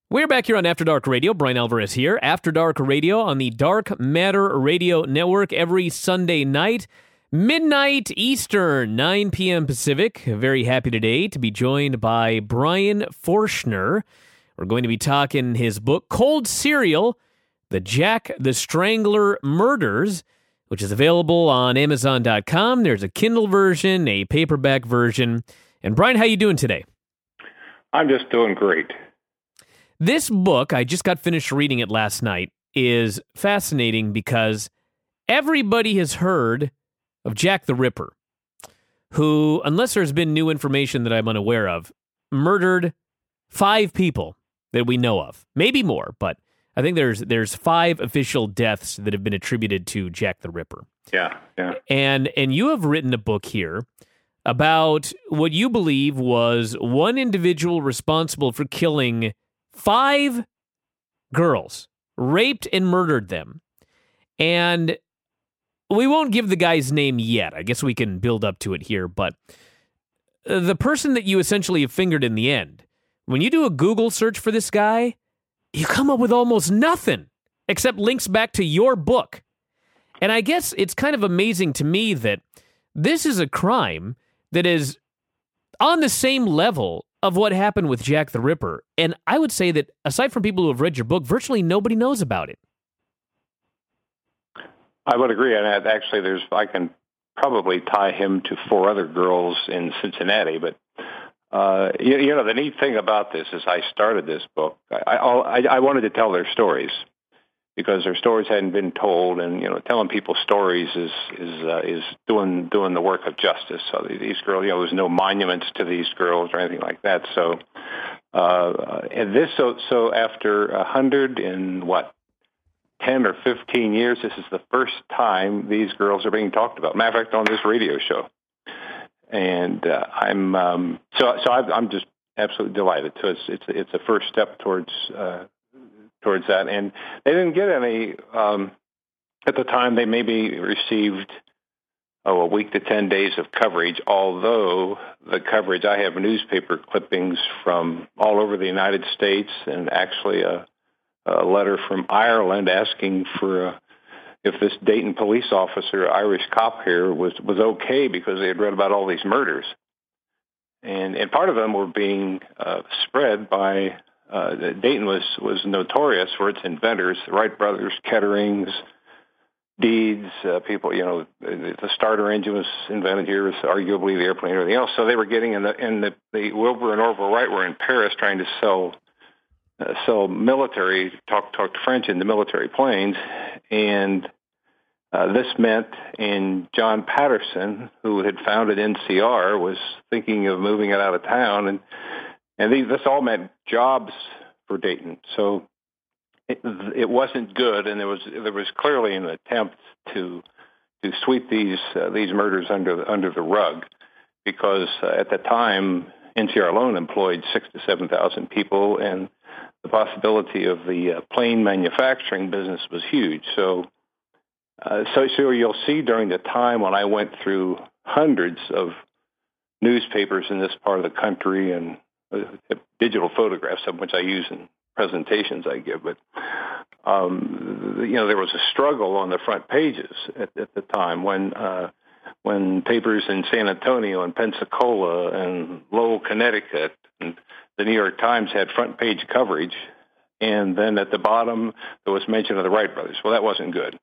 We're back here on After Dark Radio. Brian Alvarez here. After Dark Radio on the Dark Matter Radio Network every Sunday night, midnight Eastern, 9 p.m. Pacific. Very happy today to be joined by Brian Forshner. We're going to be talking his book, Cold Serial, The Jack the Strangler Murders, which is available on Amazon.com. There's a Kindle version, a paperback version. And Brian, how you doing today? I'm just doing great. This book, I just got finished reading it last night, is fascinating because everybody has heard of Jack the Ripper, who, unless there's been new information that I'm unaware of, murdered 5 people that we know of. Maybe more, but I think there's 5 official deaths that have been attributed to Jack the Ripper. Yeah. And you have written a book here about what you believe was one individual responsible for killing 5 girls, raped and murdered them. And we won't give the guy's name yet. I guess we can build up to it here. But the person that you essentially have fingered in the end, when you do a Google search for this guy, you come up with almost nothing except links back to your book. And I guess it's kind of amazing to me that this is a crime that is on the same level of what happened with Jack the Ripper. And I would say that, aside from people who have read your book, virtually nobody knows about it. I would agree. And actually, I can probably tie him to 4 other girls in Cincinnati. But, the neat thing about this is I started this book. I wanted to tell their stories because their stories hadn't been told. And, telling people's stories is doing the work of justice. So these girls, there was no monuments to these girls or anything like that. So, so after 10 or 15 years, this is the first time these girls are being talked about. Matter of fact, on this radio show. And I'm just absolutely delighted. So it's a first step towards that. And they didn't get any at the time. They maybe received a week to 10 days of coverage. Although the coverage, I have newspaper clippings from all over the United States, and actually a letter from Ireland asking for if this Dayton police officer, Irish cop here, was okay because they had read about all these murders. And part of them were being spread by, Dayton was notorious for its inventors, the Wright brothers, Ketterings, Deeds, people, the starter engine was invented here, was arguably the airplane and everything else. So they were getting the Wilbur and Orville Wright were in Paris trying to sell military, talk to French into military planes. And this meant, and John Patterson, who had founded NCR, was thinking of moving it out of town. And this all meant jobs for Dayton. So it wasn't good. And there was clearly an attempt to sweep these murders under the rug, because at the time, NCR alone employed 6,000 to 7,000 people, and the possibility of the plane manufacturing business was huge. So you'll see during the time when I went through hundreds of newspapers in this part of the country and digital photographs, of which I use in presentations I give, but there was a struggle on the front pages at the time when papers in San Antonio and Pensacola and Lowell, Connecticut, and the New York Times had front page coverage, and then at the bottom there was mention of the Wright brothers. Well, that wasn't good.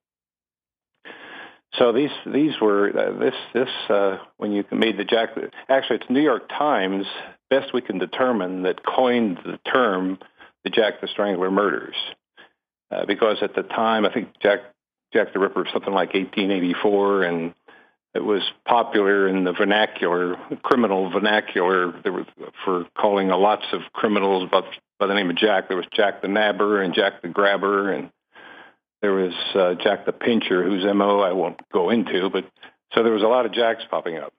So these were when you made the Jack. Actually, it's New York Times, best we can determine, that coined the term the Jack the Strangler murders, because at the time I think Jack the Ripper was something like 1884, and it was popular in the vernacular, criminal vernacular, for calling lots of criminals by the name of Jack. There was Jack the Nabber and Jack the Grabber, and there was Jack the Pincher, whose M.O. I won't go into, but so there was a lot of Jacks popping up.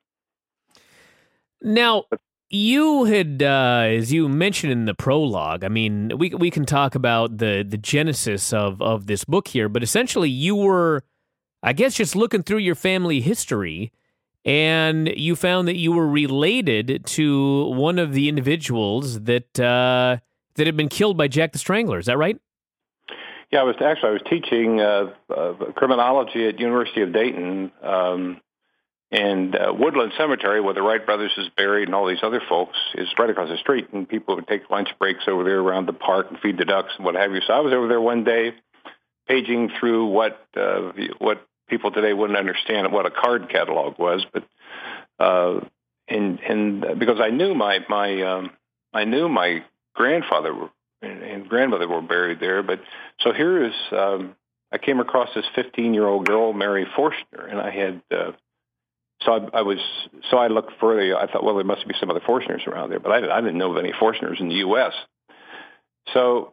Now, you had, as you mentioned in the prologue, I mean, we can talk about the genesis of this book here, but essentially you were, I guess, just looking through your family history, and you found that you were related to one of the individuals that that had been killed by Jack the Strangler. Is that right? Yeah, I was teaching criminology at University of Dayton, and Woodland Cemetery, where the Wright brothers is buried and all these other folks, is right across the street, and people would take lunch breaks over there around the park and feed the ducks and what have you. So I was over there one day paging through what people today wouldn't understand what a card catalog was, but and because I knew my grandfather and grandmother were buried there, but so here is I came across this 15-year-old girl, Mary Forstner, and I had so I looked further. I thought, well, there must be some other Forstners around there, but I didn't know of any Forstners in the U.S. So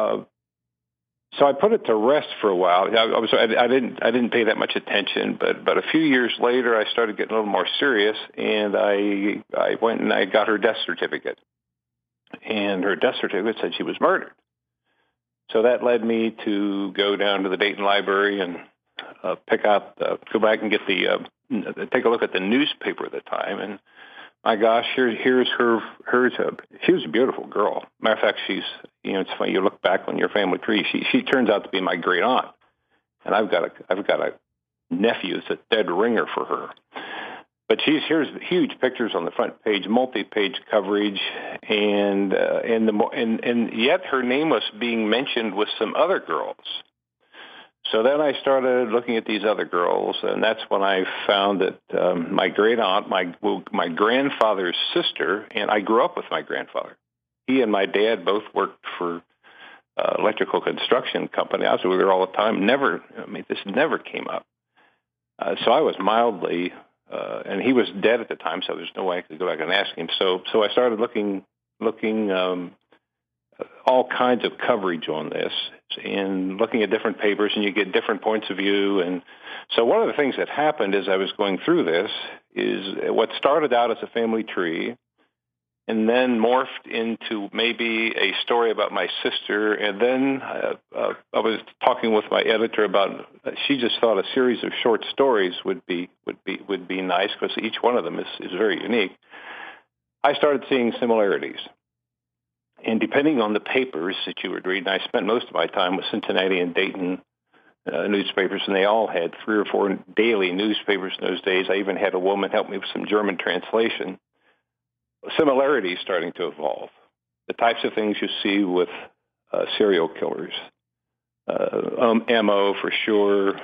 I put it to rest for a while. I didn't pay that much attention, but a few years later, I started getting a little more serious, and I went and I got her death certificate, and her death certificate said she was murdered. So that led me to go down to the Dayton Library and go back and get take a look at the newspaper at the time, and my gosh, here's her. She was a beautiful girl. Matter of fact, it's funny. You look back on your family tree. She turns out to be my great aunt, and I've got a nephew that's a dead ringer for her. But here's huge pictures on the front page, multi-page coverage, and yet her name was being mentioned with some other girls. So then I started looking at these other girls, and that's when I found that my great aunt, my grandfather's sister, and I grew up with my grandfather. He and my dad both worked for electrical construction company. I was with her all the time. This never came up. So I was mildly, and he was dead at the time, so there's no way I could go back and ask him. So I started looking all kinds of coverage on this and looking at different papers, and you get different points of view. And so one of the things that happened as I was going through this is what started out as a family tree and then morphed into maybe a story about my sister. And then I was talking with my editor about, she just thought a series of short stories would be nice because each one of them is very unique. I started seeing similarities. And depending on the papers that you would read, and I spent most of my time with Cincinnati and Dayton newspapers, and they all had 3 or 4 daily newspapers in those days. I even had a woman help me with some German translation. Similarities starting to evolve. The types of things you see with serial killers. MO for sure,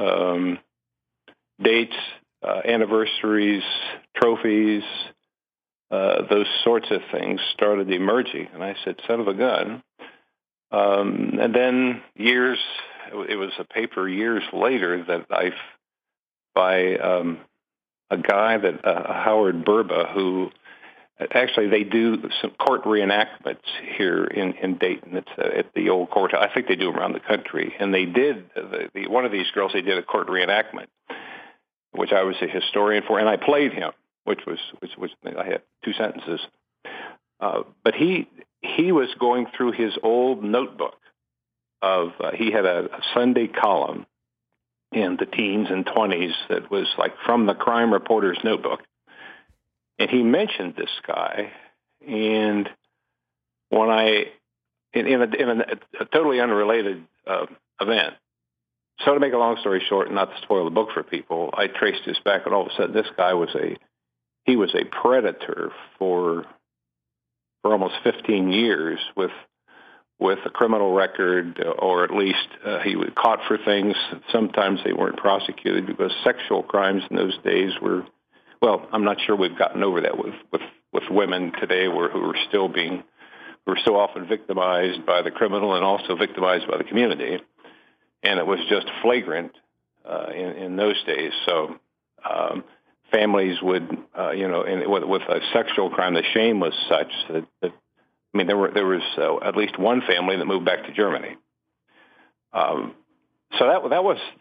dates, anniversaries, trophies, those sorts of things started emerging. And I said, son of a gun. And then it was a paper years later that by a guy Howard Burba, who actually they do some court reenactments here in Dayton. It's at the old court. I think they do around the country. And they did, one of these girls, they did a court reenactment, which I was a historian for, and I played him. Which I had 2 sentences, but he was going through his old notebook he had a Sunday column in the teens and 20s that was like from the crime reporter's notebook, and he mentioned this guy, and when in a totally unrelated event. So to make a long story short, and not to spoil the book for people, I traced this back, and all of a sudden this guy was a predator for almost 15 years with a criminal record, or at least he was caught for things. Sometimes they weren't prosecuted because sexual crimes in those days were, well, I'm not sure we've gotten over that with women today who are so often victimized by the criminal and also victimized by the community. And it was just flagrant in those days. So families would, with a sexual crime, the shame was such that there was at least one family that moved back to Germany. So that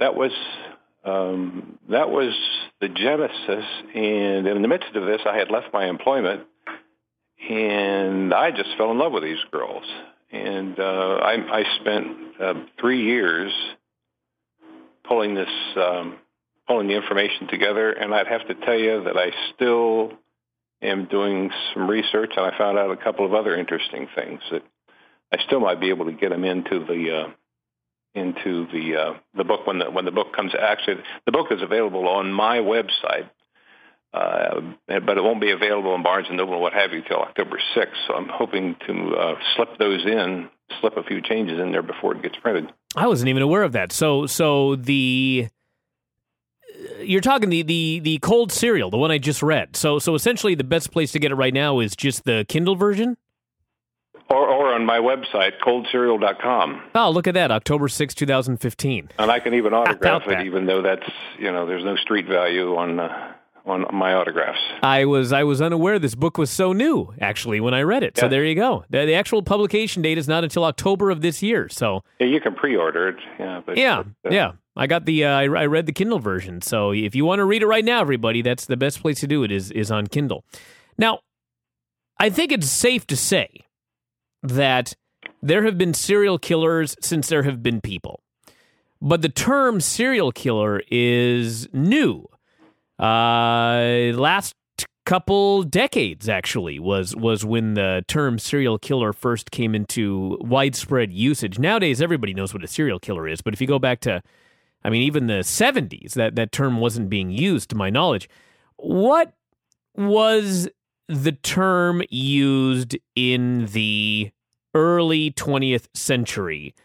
was the genesis. And in the midst of this, I had left my employment, and I just fell in love with these girls. And I spent 3 years pulling the information together, and I'd have to tell you that I still am doing some research, and I found out a couple of other interesting things. That I still might be able to get them into the book when the book comes. Actually, the book is available on my website, but it won't be available in Barnes and Noble and what have you till October 6th. So I'm hoping to slip a few changes in there before it gets printed. I wasn't even aware of that. So you're talking the cold serial, the one I just read. So essentially, the best place to get it right now is just the Kindle version. Or on my website, coldserial.com. Oh, look at that, October 6, 2015. And I can even autograph it, even though that's, there's no street value on my autographs. I was unaware this book was so new, actually, when I read it. Yeah. So there you go. The actual publication date is not until October of this year. So yeah, you can pre-order it. Yeah. I got I read the Kindle version. So if you want to read it right now, everybody, that's the best place to do it is on Kindle. Now, I think it's safe to say that there have been serial killers since there have been people. But the term serial killer is new. Last couple decades, actually, was when the term serial killer first came into widespread usage. Nowadays, everybody knows what a serial killer is. But if you go back to, even the 70s, that term wasn't being used, to my knowledge. What was the term used in the early 20th century?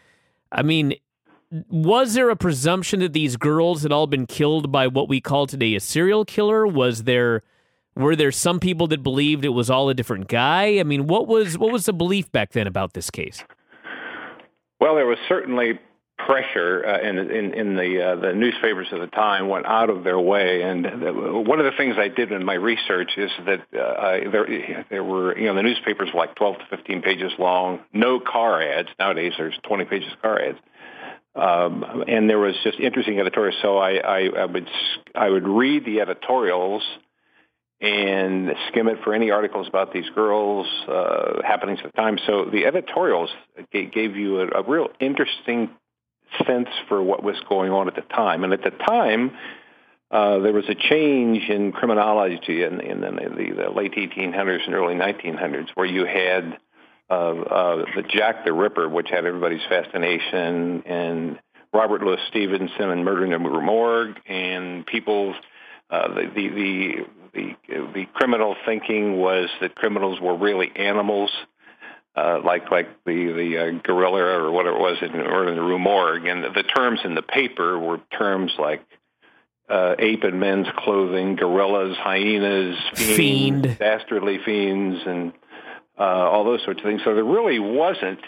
Was there a presumption that these girls had all been killed by what we call today a serial killer? Were there some people that believed it was all a different guy? What was the belief back then about this case? Well, there was certainly pressure, in the newspapers of the time went out of their way. And one of the things I did in my research is that there were, the newspapers were like 12 to 15 pages long, no car ads. Nowadays, there's 20 pages of car ads. And there was just interesting editorials. So I would read the editorials and skim it for any articles about these girls, happenings at the time. So the editorials gave you a real interesting sense for what was going on at the time. And at the time, there was a change in criminology in the late 1800s and early 1900s, where you had the Jack the Ripper, which had everybody's fascination, and Robert Louis Stevenson and Murder in the Morgue, and people's the criminal thinking was that criminals were really animals. Like the gorilla or whatever it was in the Rue Morgue. And the terms in the paper were terms like ape in men's clothing, gorillas, hyenas, fiend, dastardly fiends, and all those sorts of things. So there really wasn't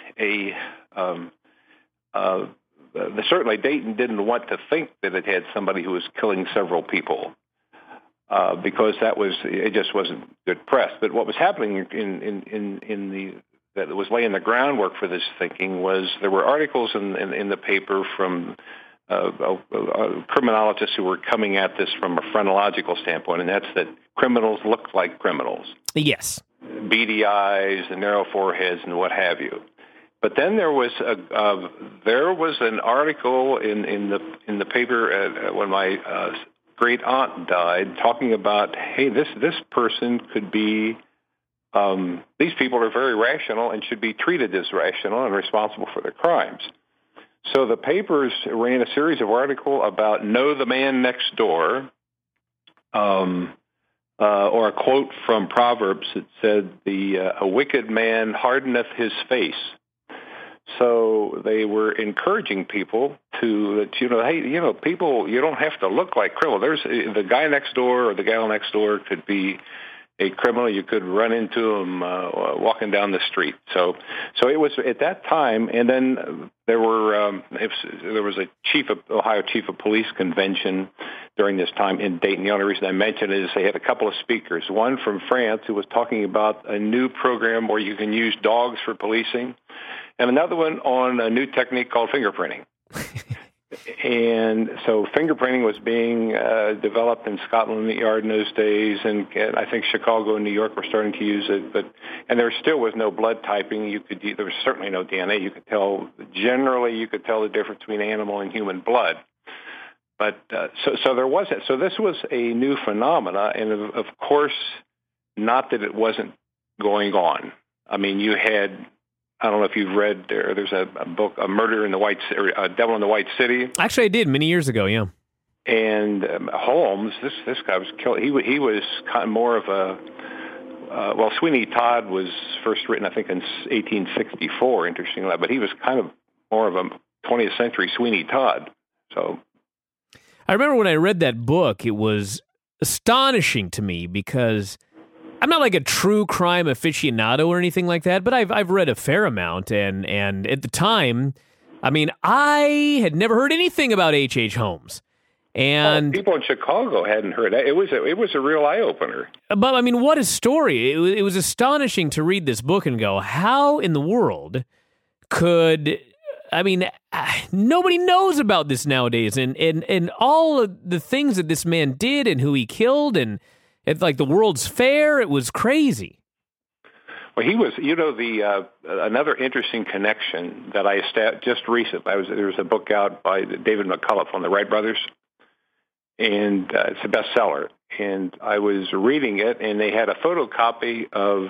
certainly Dayton didn't want to think that it had somebody who was killing several people. Because it just wasn't good press. But what was happening that was laying the groundwork for this thinking was there were articles in the paper from criminologists who were coming at this from a phrenological standpoint, and that's that criminals look like criminals. Yes. Beady eyes and narrow foreheads and what have you. But then there was an article in the paper when my great aunt died, talking about, hey, this person could be. These people are very rational and should be treated as rational and responsible for their crimes. So the papers ran a series of articles about Know the Man Next Door, or a quote from Proverbs that said, a wicked man hardeneth his face. So they were encouraging people people, you don't have to look like criminals. There's the guy next door or the gal next door could be a criminal. You could run into him walking down the street. So it was at that time. And then there was a Ohio chief of police convention during this time in Dayton. The only reason I mention it is they had a couple of speakers. One from France who was talking about a new program where you can use dogs for policing, and another one on a new technique called fingerprinting. And so fingerprinting was being developed in Scotland Yard in those days, and I think Chicago and New York were starting to use it. And there still was no blood typing. There was certainly no DNA. You could tell the difference between animal and human blood. But so there wasn't. So this was a new phenomena, and of course, not that it wasn't going on. You had I don't know if you've read, there's a book, A Murder in the White City, Devil in the White City. Actually, I did many years ago, yeah. And Holmes, this guy was killed. He was kind of more of a, well, Sweeney Todd was first written, I think, in 1864, interestingly, but he was kind of more of a 20th century Sweeney Todd. So I remember when I read that book, it was astonishing to me because I'm not like a true crime aficionado or anything like that, but I've read a fair amount, and at the time, I mean, I had never heard anything about H.H. Holmes. And people in Chicago hadn't heard that. It was a real eye opener. But I mean, what a story! It was astonishing to read this book and go, how in the world could? I mean, nobody knows about this nowadays, and all of the things that this man did and who he killed, and it's like the World's Fair. It was crazy. Well, he was, another interesting connection that I established just recently. There was a book out by David McCullough on the Wright brothers. And it's a bestseller. And I was reading it, and they had a photocopy of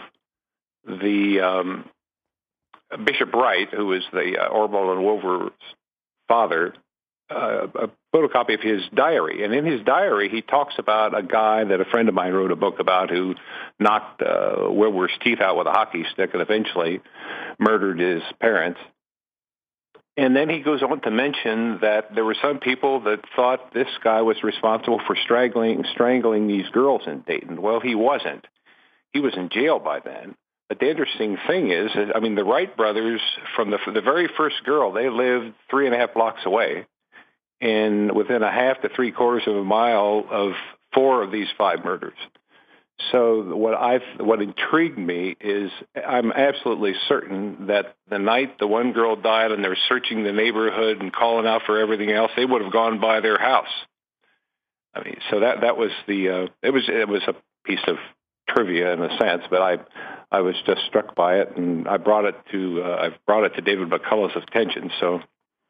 the Bishop Wright, who was the Orville and Wilbur's father, a photocopy of his diary. And in his diary, he talks about a guy that a friend of mine wrote a book about who knocked Wilbur's teeth out with a hockey stick and eventually murdered his parents. And then he goes on to mention that there were some people that thought this guy was responsible for strangling these girls in Dayton. Well, he wasn't. He was in jail by then. But the interesting thing is, I mean, the Wright brothers, from the very first girl, they lived 3.5 blocks away, and within a half to 3/4 of a mile of 4 of these 5 murders. So what intrigued me is I'm absolutely certain that the night the one girl died and they're searching the neighborhood and calling out for everything else, they would have gone by their house. I mean, so that was it was a piece of trivia in a sense, but I was just struck by it, and I brought it to David McCullough's attention. So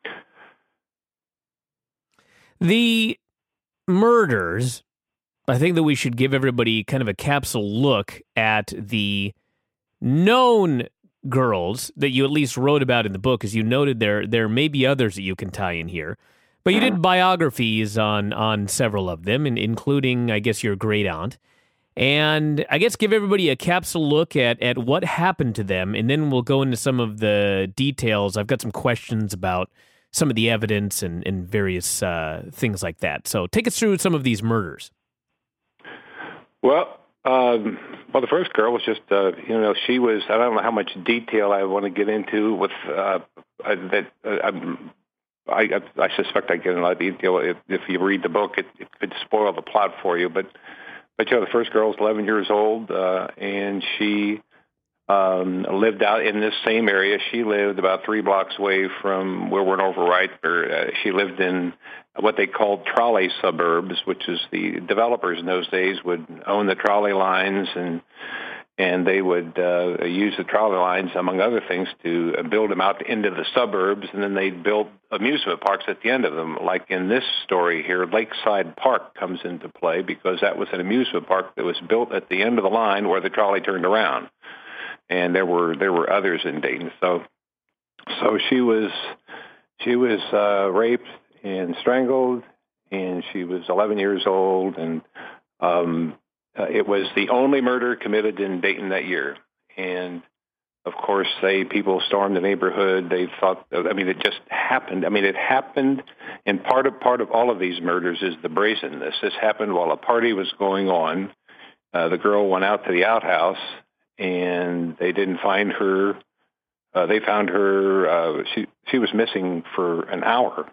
the murders, I think that we should give everybody kind of a capsule look at the known girls that you at least wrote about in the book. As you noted, there may be others that you can tie in here. But you did biographies on several of them, including, I guess, your great aunt. And I guess give everybody a capsule look at what happened to them, and then we'll go into some of the details. I've got some questions about some of the evidence and various things like that. So take us through some of these murders. Well, the first girl was just, she was, I don't know how much detail I want to get into with that. I suspect I get a lot of detail. If you read the book, it could spoil the plot for you. But the first girl was 11 years old, and she lived out in this same area. She lived about 3 blocks away from Wilbur and Overwright. She lived in what they called trolley suburbs, which is the developers in those days would own the trolley lines, and they would use the trolley lines, among other things, to build them out into the suburbs, and then they'd build amusement parks at the end of them. Like in this story here, Lakeside Park comes into play because that was an amusement park that was built at the end of the line where the trolley turned around. And there were others in Dayton. So she was raped and strangled, and she was 11 years old, and it was the only murder committed in Dayton that year. And of course, people stormed the neighborhood. They thought, it just happened. I mean, it happened, and part of all of these murders is the brazenness. This happened while a party was going on. The girl went out to the outhouse, and they didn't find her. They found her. She was missing for an hour.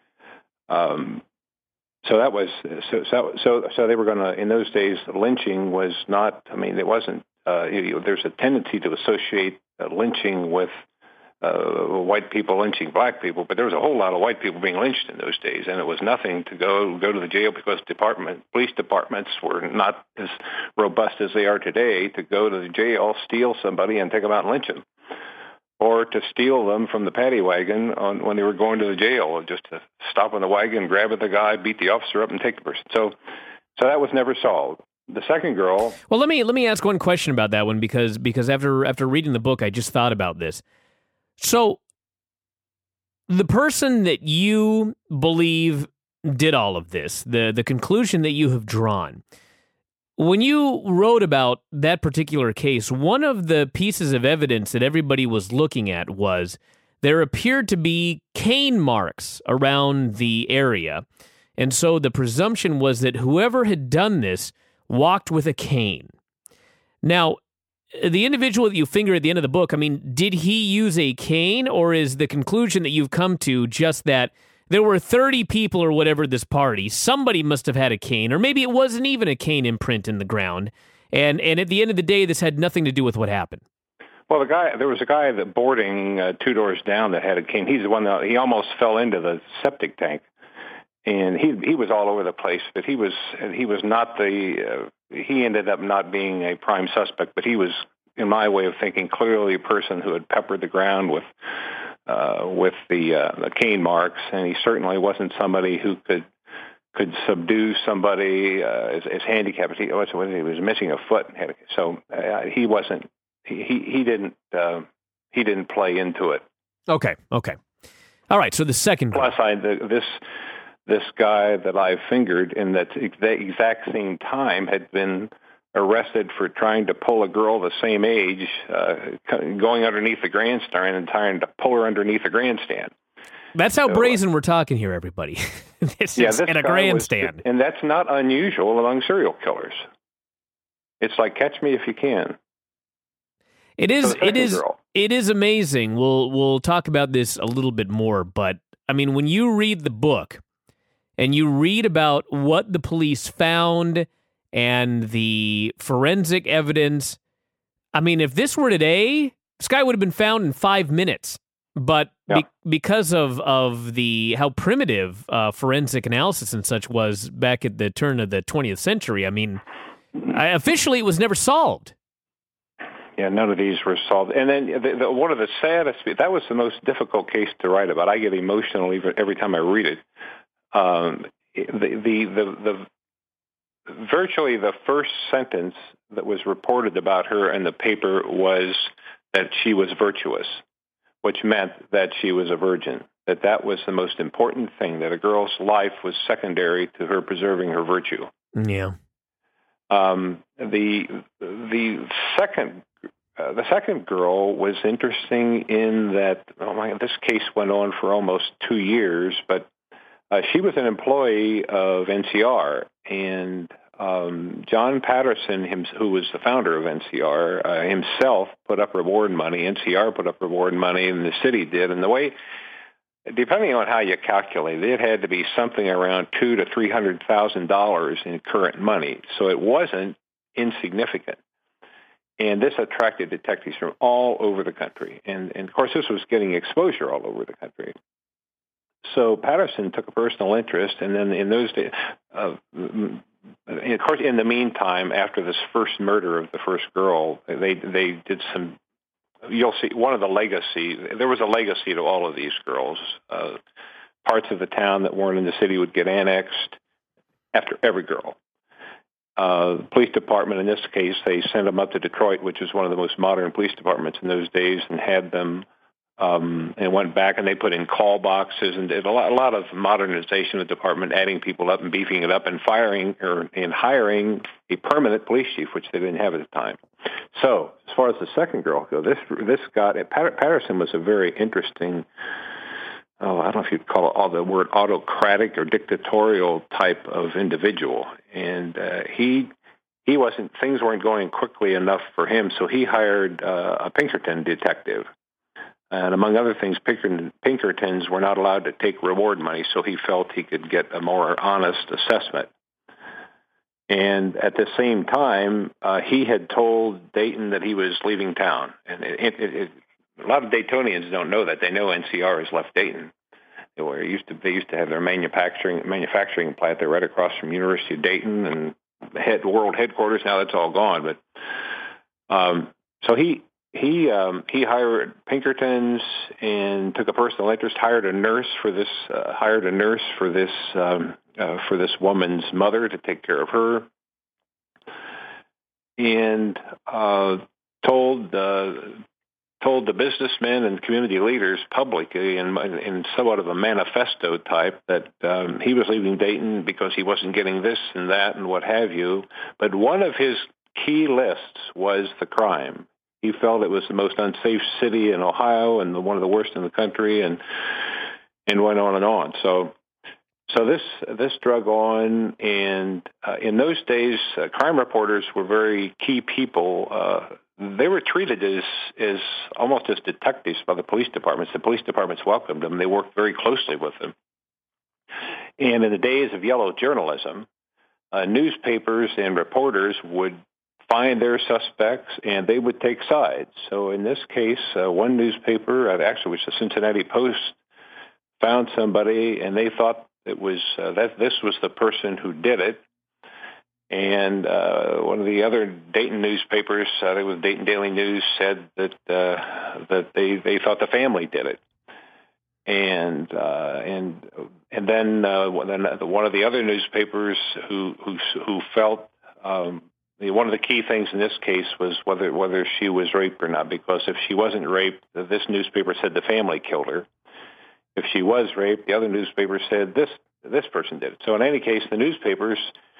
So that was so they were going to, in those days, lynching was not. I mean, it wasn't. There's a tendency to associate lynching with white people lynching black people, but there was a whole lot of white people being lynched in those days, and it was nothing to go to the jail because police departments were not as robust as they are today to go to the jail, steal somebody, and take them out and lynch them, or to steal them from the paddy wagon when they were going to the jail, just to stop on the wagon, grab at the guy, beat the officer up, and take the person. So that was never solved. The second girl. Well, let me ask one question about that one because after reading the book, I just thought about this. So the person that you believe did all of this, the conclusion that you have drawn, when you wrote about that particular case, one of the pieces of evidence that everybody was looking at was there appeared to be cane marks around the area. And so the presumption was that whoever had done this walked with a cane. Now, the individual that you finger at the end of the book, I mean, did he use a cane, or is the conclusion that you've come to just that there were 30 people or whatever at this party, somebody must have had a cane, or maybe it wasn't even a cane imprint in the ground, and at the end of the day, this had nothing to do with what happened? Well, there was a guy that boarding 2 doors down that had a cane. He's the one that he almost fell into the septic tank, and he was all over the place. But he was not he ended up not being a prime suspect, but he was, in my way of thinking, clearly a person who had peppered the ground with the cane marks, and he certainly wasn't somebody who could subdue somebody as handicapped. He was missing a foot, so he wasn't. He didn't play into it. Okay. All right. So the second. Plus, this guy that I fingered in that exact same time had been arrested for trying to pull a girl the same age, going underneath the grandstand and trying to pull her underneath the grandstand. That's how brazen we're talking here, everybody. This is in a grandstand. And that's not unusual among serial killers. It's like catch me if you can. It is amazing. We'll talk about this a little bit more, but I mean, when you read the book and you read about what the police found and the forensic evidence, I mean, if this were today, this guy would have been found in 5 minutes. But because of how primitive forensic analysis and such was back at the turn of the 20th century, I mean, officially it was never solved. Yeah, none of these were solved. And then one of the saddest, that was the most difficult case to write about. I get emotional every time I read it. Virtually the first sentence that was reported about her in the paper was that she was virtuous, which meant that she was a virgin, that was the most important thing, that a girl's life was secondary to her preserving her virtue. Yeah. The second girl was interesting in that, this case went on for almost 2 years, but she was an employee of NCR, and John Patterson, who was the founder of NCR, himself put up reward money. NCR put up reward money, and the city did. And the way, depending on how you calculate it, had to be something around $200,000 to $300,000 in current money. So it wasn't insignificant. And this attracted detectives from all over the country. And of course, this was getting exposure all over the country. So Patterson took a personal interest, and then in those days, of course, in the meantime, after this first murder of the first girl, they did some. You'll see one of the legacy. There was a legacy to all of these girls. Parts of the town that weren't in the city would get annexed after every girl. The police department, in this case, they sent them up to Detroit, which is one of the most modern police departments in those days, and had them. And went back and they put in call boxes and did a lot of modernization of the department, adding people up and beefing it up and hiring a permanent police chief, which they didn't have at the time. So as far as the second girl goes, this guy, Patterson was a very interesting, I don't know if you'd call it all the word autocratic or dictatorial type of individual. And he wasn't, things weren't going quickly enough for him, so he hired a Pinkerton detective. And among other things, Pinkertons were not allowed to take reward money, so he felt he could get a more honest assessment. And at the same time, he had told Dayton that he was leaving town. And a lot of Daytonians don't know that. They know NCR has left Dayton. They used to have their manufacturing plant there right across from University of Dayton and the world headquarters. Now that's all gone. But so he hired Pinkertons and took a personal interest. Hired a nurse for this woman's mother to take care of her, and told told the businessmen and community leaders publicly in somewhat of a manifesto type that he was leaving Dayton because he wasn't getting this and that and what have you. But one of his key lists was the crime. He felt it was the most unsafe city in Ohio and one of the worst in the country, and went on and on. So this drug on, and in those days, crime reporters were very key people. They were treated as almost as detectives by the police departments. The police departments welcomed them. They worked very closely with them. And in the days of yellow journalism, newspapers and reporters would find their suspects, and they would take sides. So in this case, one newspaper, actually it was the Cincinnati Post, found somebody, and they thought it was that this was the person who did it. And one of the other Dayton newspapers, I think it was Dayton Daily News, said that they thought the family did it. And then one of the other newspapers who felt one of the key things in this case was whether she was raped or not, because if she wasn't raped, this newspaper said the family killed her. If she was raped, the other newspaper said this person did it. So in any case, the newspapers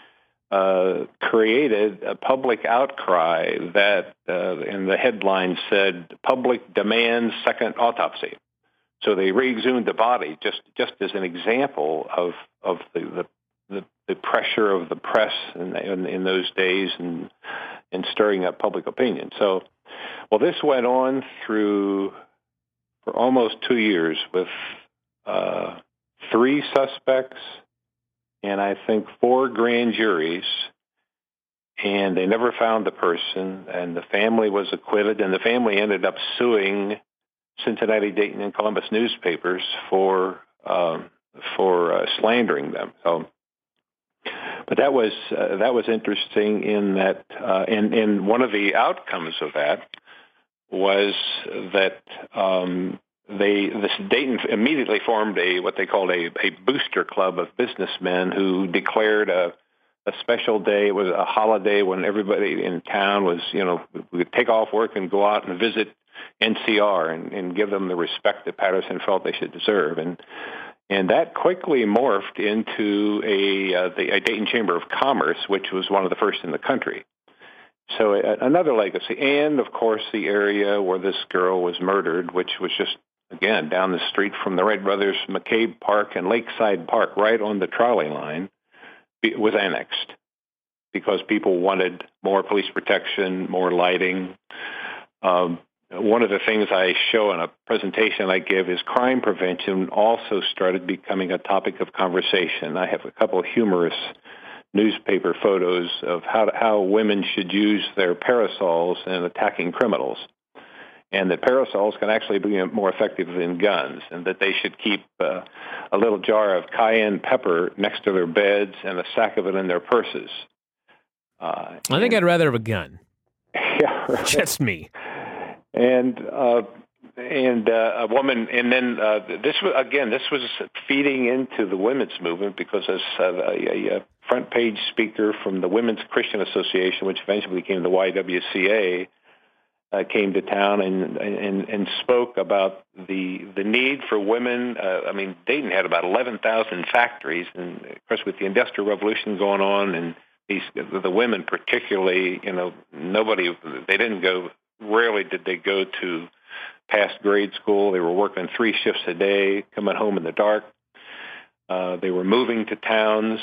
created a public outcry that, in the headline said, "Public demands second autopsy." So they re-exhumed the body just as an example of the pressure of the press in those days and stirring up public opinion. So, well, this went on for almost 2 years with 3 suspects and I think 4 grand juries, and they never found the person, and the family was acquitted, and the family ended up suing Cincinnati, Dayton, and Columbus newspapers for slandering them. So, but that was interesting in that, and one of the outcomes of that was that Dayton immediately formed what they called a booster club of businessmen who declared a special day. It was a holiday when everybody in town was, we could take off work and go out and visit NCR and give them the respect that Patterson felt they should deserve. And that quickly morphed into a Dayton Chamber of Commerce, which was one of the first in the country. So another legacy. And, of course, the area where this girl was murdered, which was just, again, down the street from the Wright Brothers McCabe Park and Lakeside Park, right on the trolley line, was annexed because people wanted more police protection, more lighting. One of the things I show in a presentation I give is crime prevention also started becoming a topic of conversation. I have a couple of humorous newspaper photos of how women should use their parasols in attacking criminals, and that parasols can actually be more effective than guns, and that they should keep a little jar of cayenne pepper next to their beds and a sack of it in their purses. I think I'd rather have a gun. Yeah, right. Just me. And a woman, and then this was feeding into the women's movement because as a front page speaker from the Women's Christian Association, which eventually became the YWCA, came to town and spoke about the need for women. Dayton had about 11,000 factories, and of course with the Industrial Revolution going on, and the women particularly, rarely did they go to past grade school. They were working 3 shifts a day, coming home in the dark. They were moving to towns,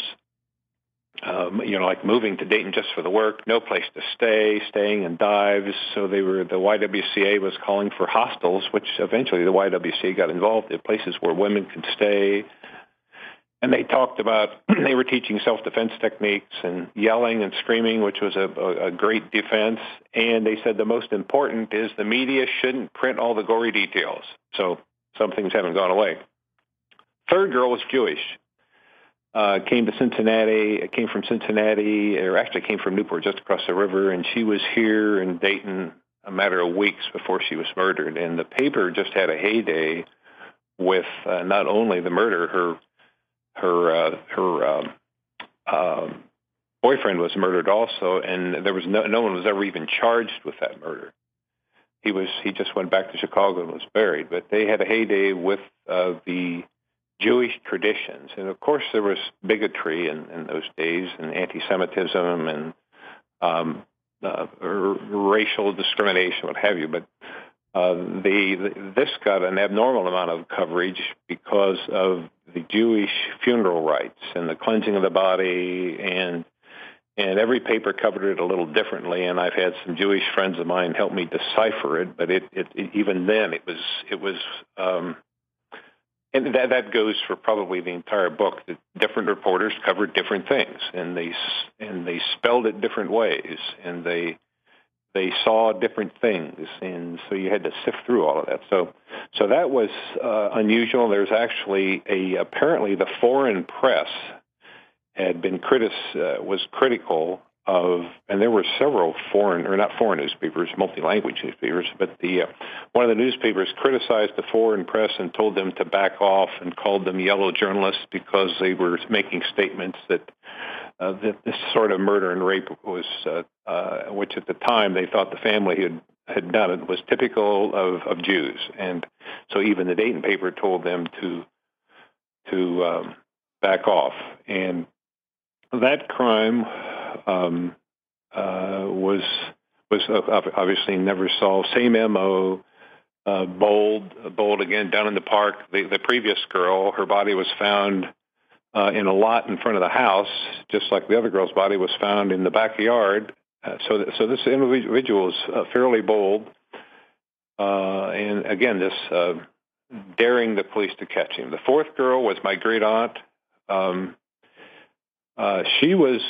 like moving to Dayton just for the work, no place to stay, staying in dives. So the YWCA was calling for hostels, which eventually the YWCA got involved in, places where women could stay. And they talked about, they were teaching self-defense techniques and yelling and screaming, which was a great defense. And they said the most important is the media shouldn't print all the gory details. So some things haven't gone away. Third girl was Jewish. Came from Cincinnati, or actually came from Newport, just across the river. And she was here in Dayton a matter of weeks before she was murdered. And the paper just had a heyday with not only the murder, her boyfriend was murdered also, and there was no one was ever even charged with that murder. he just went back to Chicago and was buried. But they had a heyday with the Jewish traditions, and of course there was bigotry in those days, and anti-Semitism and racial discrimination, what have you. But this got an abnormal amount of coverage because of the Jewish funeral rites and the cleansing of the body, and every paper covered it a little differently. And I've had some Jewish friends of mine help me decipher it, but it even then it was and that goes for probably the entire book. That different reporters covered different things, and they spelled it different ways, and they saw different things, and so you had to sift through all of that. So that was unusual. There's actually apparently the foreign press had been was critical of, and there were several not foreign newspapers, multi-language newspapers, but one of the newspapers criticized the foreign press and told them to back off and called them yellow journalists because they were making statements that this sort of murder and rape was, which at the time they thought the family had done it, was typical of Jews. And so even the Dayton paper told them to back off. And that crime was obviously never solved. Same MO, Bold again down in the park. The previous girl, her body was found in a lot in front of the house, just like the other girl's body was found in the backyard. So this individual is fairly bold, and again, this daring the police to catch him. The fourth girl was my great aunt. She was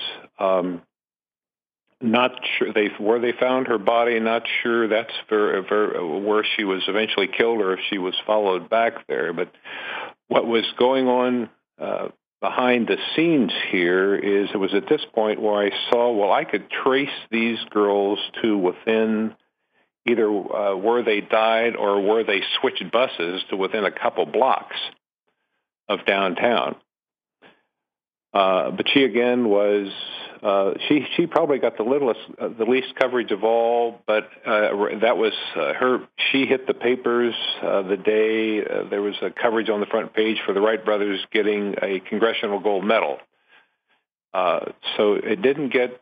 not sure where they found her body. Not sure that's where she was eventually killed, or if she was followed back there. But what was going on behind the scenes here is it was at this point where I saw, I could trace these girls to within either where they died or where they switched buses to within a couple blocks of downtown. But she again was she probably got the least coverage of all. But that was her. She hit the papers the day there was a coverage on the front page for the Wright brothers getting a Congressional Gold Medal. So it didn't get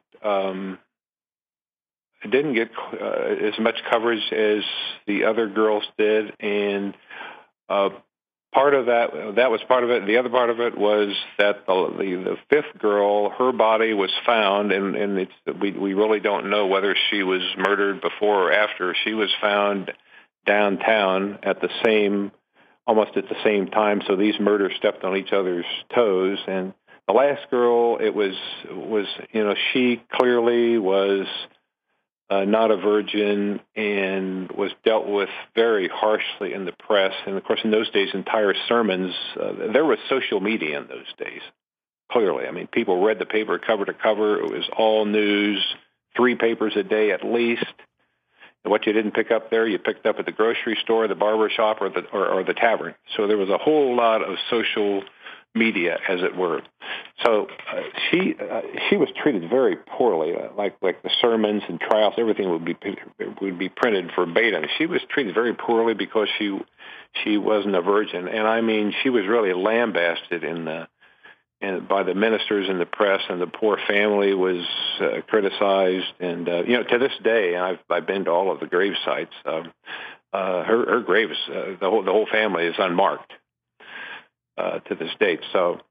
as much coverage as the other girls did, and part of that was part of it. The other part of it was that the fifth girl, her body was found, and we really don't know whether she was murdered before or after. She was found downtown almost at the same time. So these murders stepped on each other's toes. And the last girl, it was she clearly was not a virgin and was dealt with very harshly in the press. And, of course, in those days, entire sermons, there was social media in those days, clearly. I mean, people read the paper cover to cover. It was all news, 3 papers a day at least. And what you didn't pick up there, you picked up at the grocery store, the barber shop, or the tavern. So there was a whole lot of social media, as it were. So she was treated very poorly, like the sermons and trials, everything would be printed verbatim. She was treated very poorly because she wasn't a virgin, and I mean she was really lambasted by the ministers and the press, and the poor family was criticized. And to this day, and I've been to all of the grave sites. Her grave the whole family is unmarked to this date. So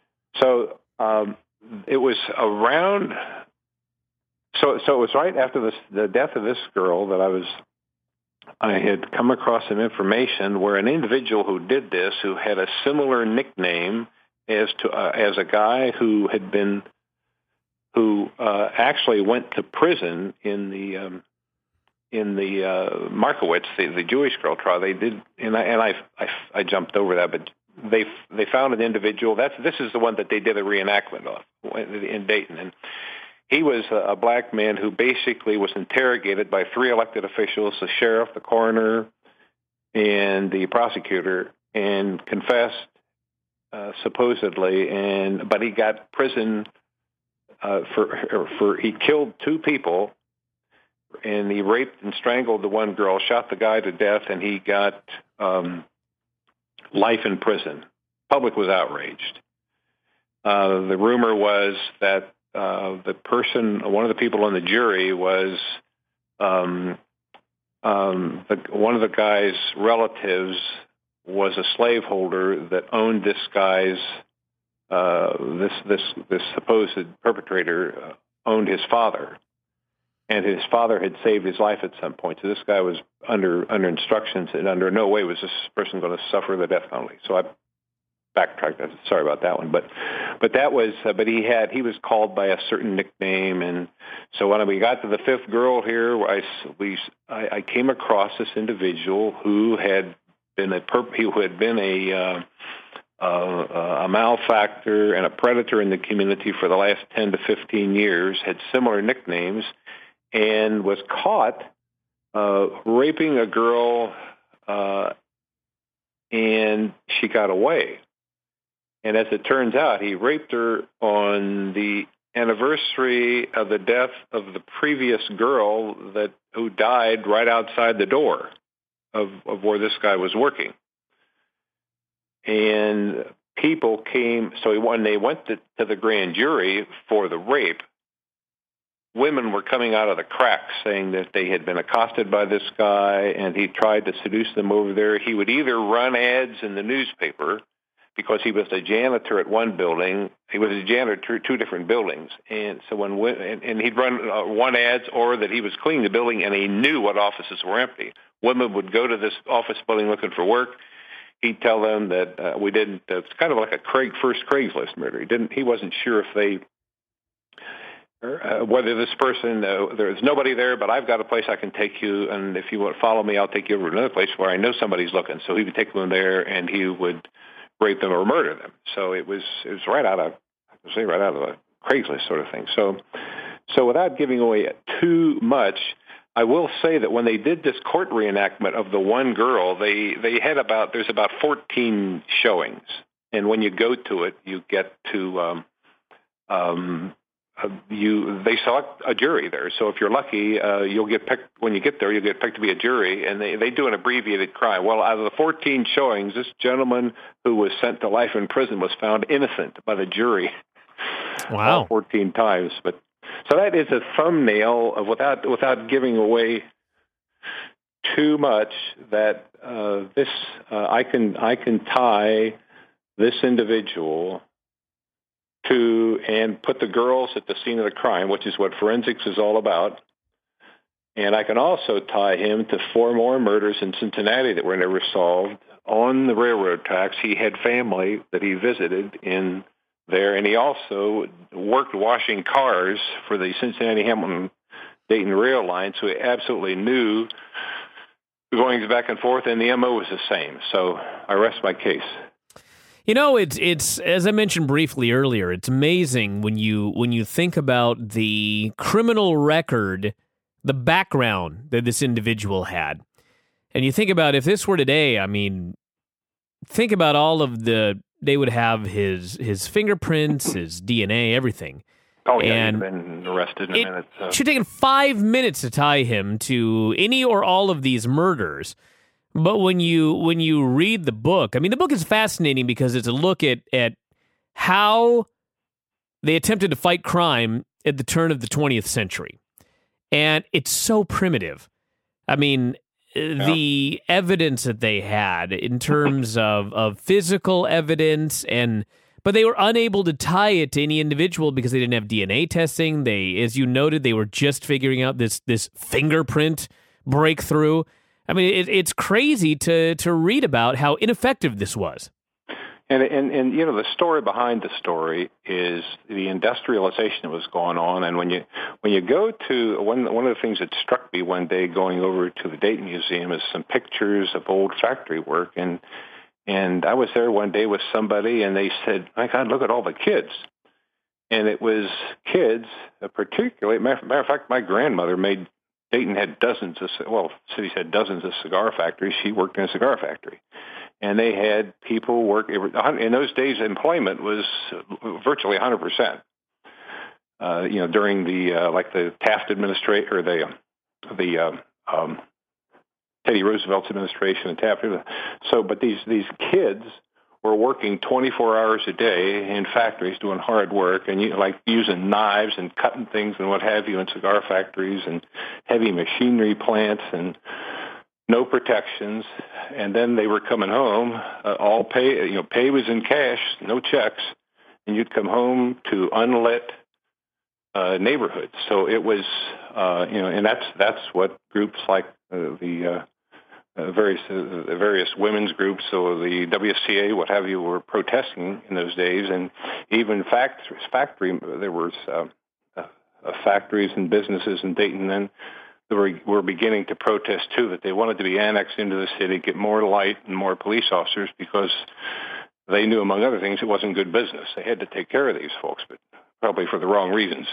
it was around. So it was right after the death of this girl that I had come across some information where an individual who did this, who had a similar nickname as a guy who actually went to prison in the Markowitz, the Jewish girl trial. They did, and I jumped over that, but they found an individual. This is the one that they did a reenactment of in Dayton, and he was a black man who basically was interrogated by 3 elected officials, the sheriff, the coroner, and the prosecutor, and confessed supposedly, but he got prison for he killed 2 people, and he raped and strangled the one girl, shot the guy to death, and he got life in prison. Public was outraged. The rumor was that one of the people on the jury was one of the guy's relatives was a slaveholder that owned this guy's this supposed perpetrator owned his father, and his father had saved his life at some point. So this guy was under instructions, and under no way was this person going to suffer the death penalty. So I backtracked. Sorry about that one, but that was but he was called by a certain nickname, and so when we got to the fifth girl here, I came across this individual who had been a malefactor and a predator in the community for the last 10 to 15 years, had similar nicknames, and was caught raping a girl, and she got away. And as it turns out, he raped her on the anniversary of the death of the previous girl who died right outside the door of where this guy was working. And people came, so when they went to the grand jury for the rape, women were coming out of the cracks saying that they had been accosted by this guy and he tried to seduce them over there. He would either run ads in the newspaper because he was a janitor at one building. He was a janitor at two different buildings. And so and he'd run one ads or that he was cleaning the building and he knew what offices were empty. Women would go to this office building looking for work. He'd tell them that we didn't. It's kind of like a first Craigslist murder. He wasn't sure if whether this person there's nobody there, but I've got a place I can take you, and if you want to follow me, I'll take you over to another place where I know somebody's looking. So he would take them there, and he would rape them or murder them. So it was right out of a Craigslist sort of thing. So without giving away too much, I will say that when they did this court reenactment of the one girl, they had there's about 14 showings, and when you go to it, you get to they select a jury there. So if you're lucky, you'll get picked. When you get there, you'll get picked to be a jury, and they do an abbreviated crime. Well, out of the 14 showings, this gentleman who was sent to life in prison was found innocent by the jury. Wow, 14 times, but. So that is a thumbnail of without giving away too much. That I can tie this individual to and put the girls at the scene of the crime, which is what forensics is all about. And I can also tie him to 4 more murders in Cincinnati that were never solved on the railroad tracks. He had family that he visited in there, and he also worked washing cars for the Cincinnati-Hamilton-Dayton rail line, so he absolutely knew the goings back and forth, and the MO was the same. So I rest my case. You know, it's as I mentioned briefly earlier, it's amazing when you think about the criminal record, the background that this individual had. And you think about if this were today, I mean, think about all of they would have his fingerprints, his DNA, everything. Oh, yeah, and he'd been arrested in a minute. It should have taken 5 minutes to tie him to any or all of these murders. But when you read the book, I mean, the book is fascinating because it's a look at how they attempted to fight crime at the turn of the 20th century. And it's so primitive. I mean, the evidence that they had in terms of physical evidence, but they were unable to tie it to any individual because they didn't have DNA testing. They, as you noted, they were just figuring out this fingerprint breakthrough. I mean, it's crazy to read about how ineffective this was. And you know, the story behind the story is the industrialization that was going on. And when you go to one of the things that struck me one day going over to the Dayton Museum is some pictures of old factory work. And I was there one day with somebody, and they said, "My God, look at all the kids." And it was kids, particularly. Matter of fact, my grandmother made. Dayton had cities had dozens of cigar factories. She worked in a cigar factory. And they had people work. In those days, employment was virtually 100%. During the like the Taft administration or the Teddy Roosevelt's administration and Taft. So, but these kids were working 24 hours a day in factories doing hard work, and like using knives and cutting things and what have you in cigar factories and heavy machinery plants and no protections. And then they were coming home, all pay. Pay was in cash, no checks, and you'd come home to unlit neighborhoods. So it was, and that's what groups like the various women's groups, so the WCA, what have you, were protesting in those days, and even there was factories and businesses in Dayton then that were beginning to protest too, that they wanted to be annexed into the city, get more light and more police officers, because they knew, among other things, it wasn't good business. They had to take care of these folks, but probably for the wrong reasons.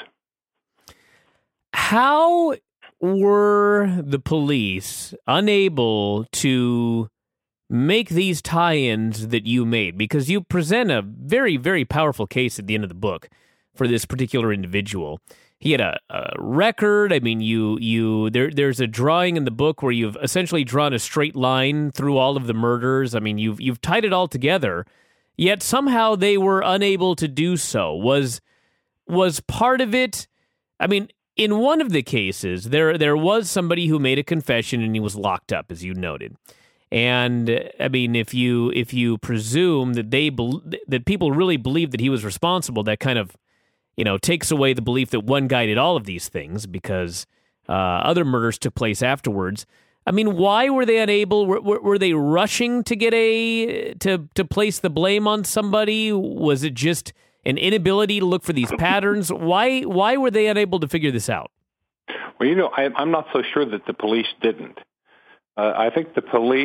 How were the police unable to make these tie-ins that you made? Because you present a very, very powerful case at the end of the book for this particular individual. He had a record. I mean, there's a drawing in the book where you've essentially drawn a straight line through all of the murders. I mean, you've tied it all together, yet somehow they were unable to do so. Was part of it, I mean, in one of the cases, there was somebody who made a confession and he was locked up, as you noted. And I mean, if you presume that that people really believe that he was responsible, that kind of takes away the belief that one guy did all of these things, because other murders took place afterwards. I mean, why were they unable? Were they rushing to get to place the blame on somebody? Was it just an inability to look for these patterns? Why were they unable to figure this out? Well, I'm not so sure that the police didn't. I think the police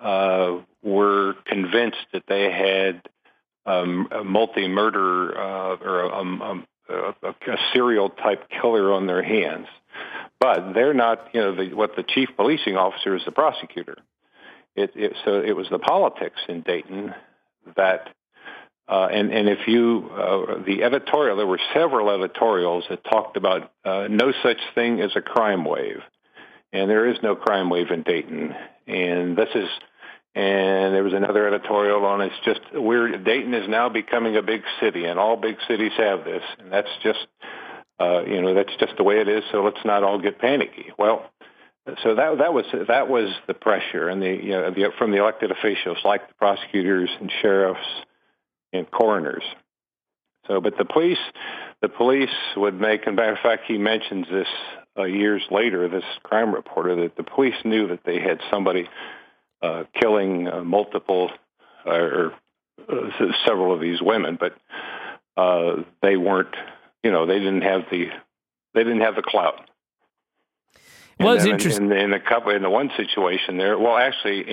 were convinced that they had a multi-murder or a serial-type killer on their hands. But they're not, what the chief policing officer is the prosecutor. So it was the politics in Dayton that... And if the editorial, there were several editorials that talked about no such thing as a crime wave, and there is no crime wave in Dayton. And there was another editorial on it's just weird. Dayton is now becoming a big city, and all big cities have this, and that's just that's just the way it is. So let's not all get panicky. Well, so that was the pressure, and from the elected officials like the prosecutors and sheriffs and coroners. So, but the police would make, and matter of fact, he mentions this years later, this crime reporter, that the police knew that they had somebody killing multiple or several of these women, but they weren't, they didn't have the clout. Well, it's interesting. In the one situation there, well, actually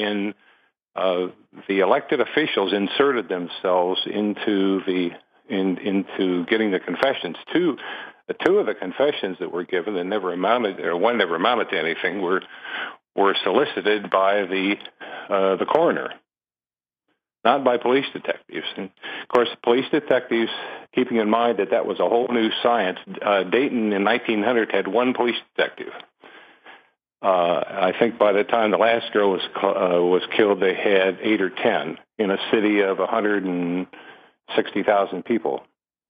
the elected officials inserted themselves into getting the confessions. Two of the confessions that were given and one never amounted to anything were solicited by the coroner, not by police detectives. And of course, police detectives, keeping in mind that was a whole new science. Dayton in 1900 had one police detective. I think by the time the last girl was killed, they had 8 or 10 in a city of 160,000 people.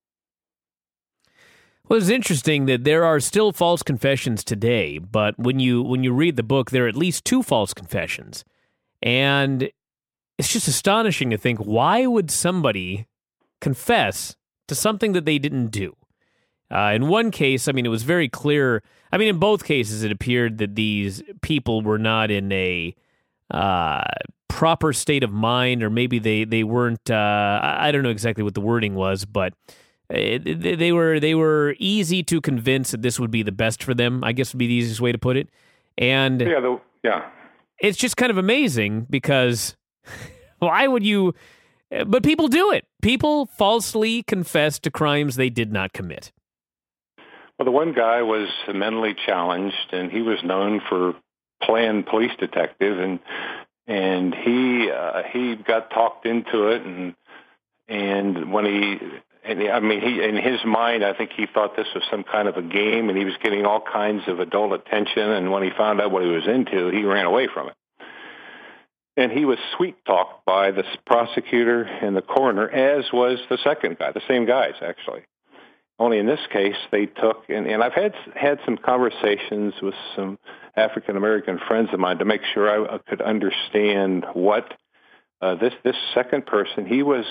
Well, it's interesting that there are still false confessions today, but when you read the book, there are at least 2 false confessions, and it's just astonishing to think, why would somebody confess to something that they didn't do? In one case, I mean, it was very clear. I mean, in both cases, it appeared that these people were not in a proper state of mind, or maybe they weren't. I don't know exactly what the wording was, but they were easy to convince that this would be the best for them, I guess would be the easiest way to put it. And it's just kind of amazing, because why would you? But people do it. People falsely confess to crimes they did not commit. Well, the one guy was mentally challenged, and he was known for playing police detective, and he got talked into it, and when And I mean, in his mind, I think he thought this was some kind of a game, and he was getting all kinds of adult attention. And when he found out what he was into, he ran away from it. And he was sweet-talked by the prosecutor and the coroner, as was the second guy, the same guys, actually. Only in this case, they took, and I've had some conversations with some African-American friends of mine to make sure I could understand what this second person, he was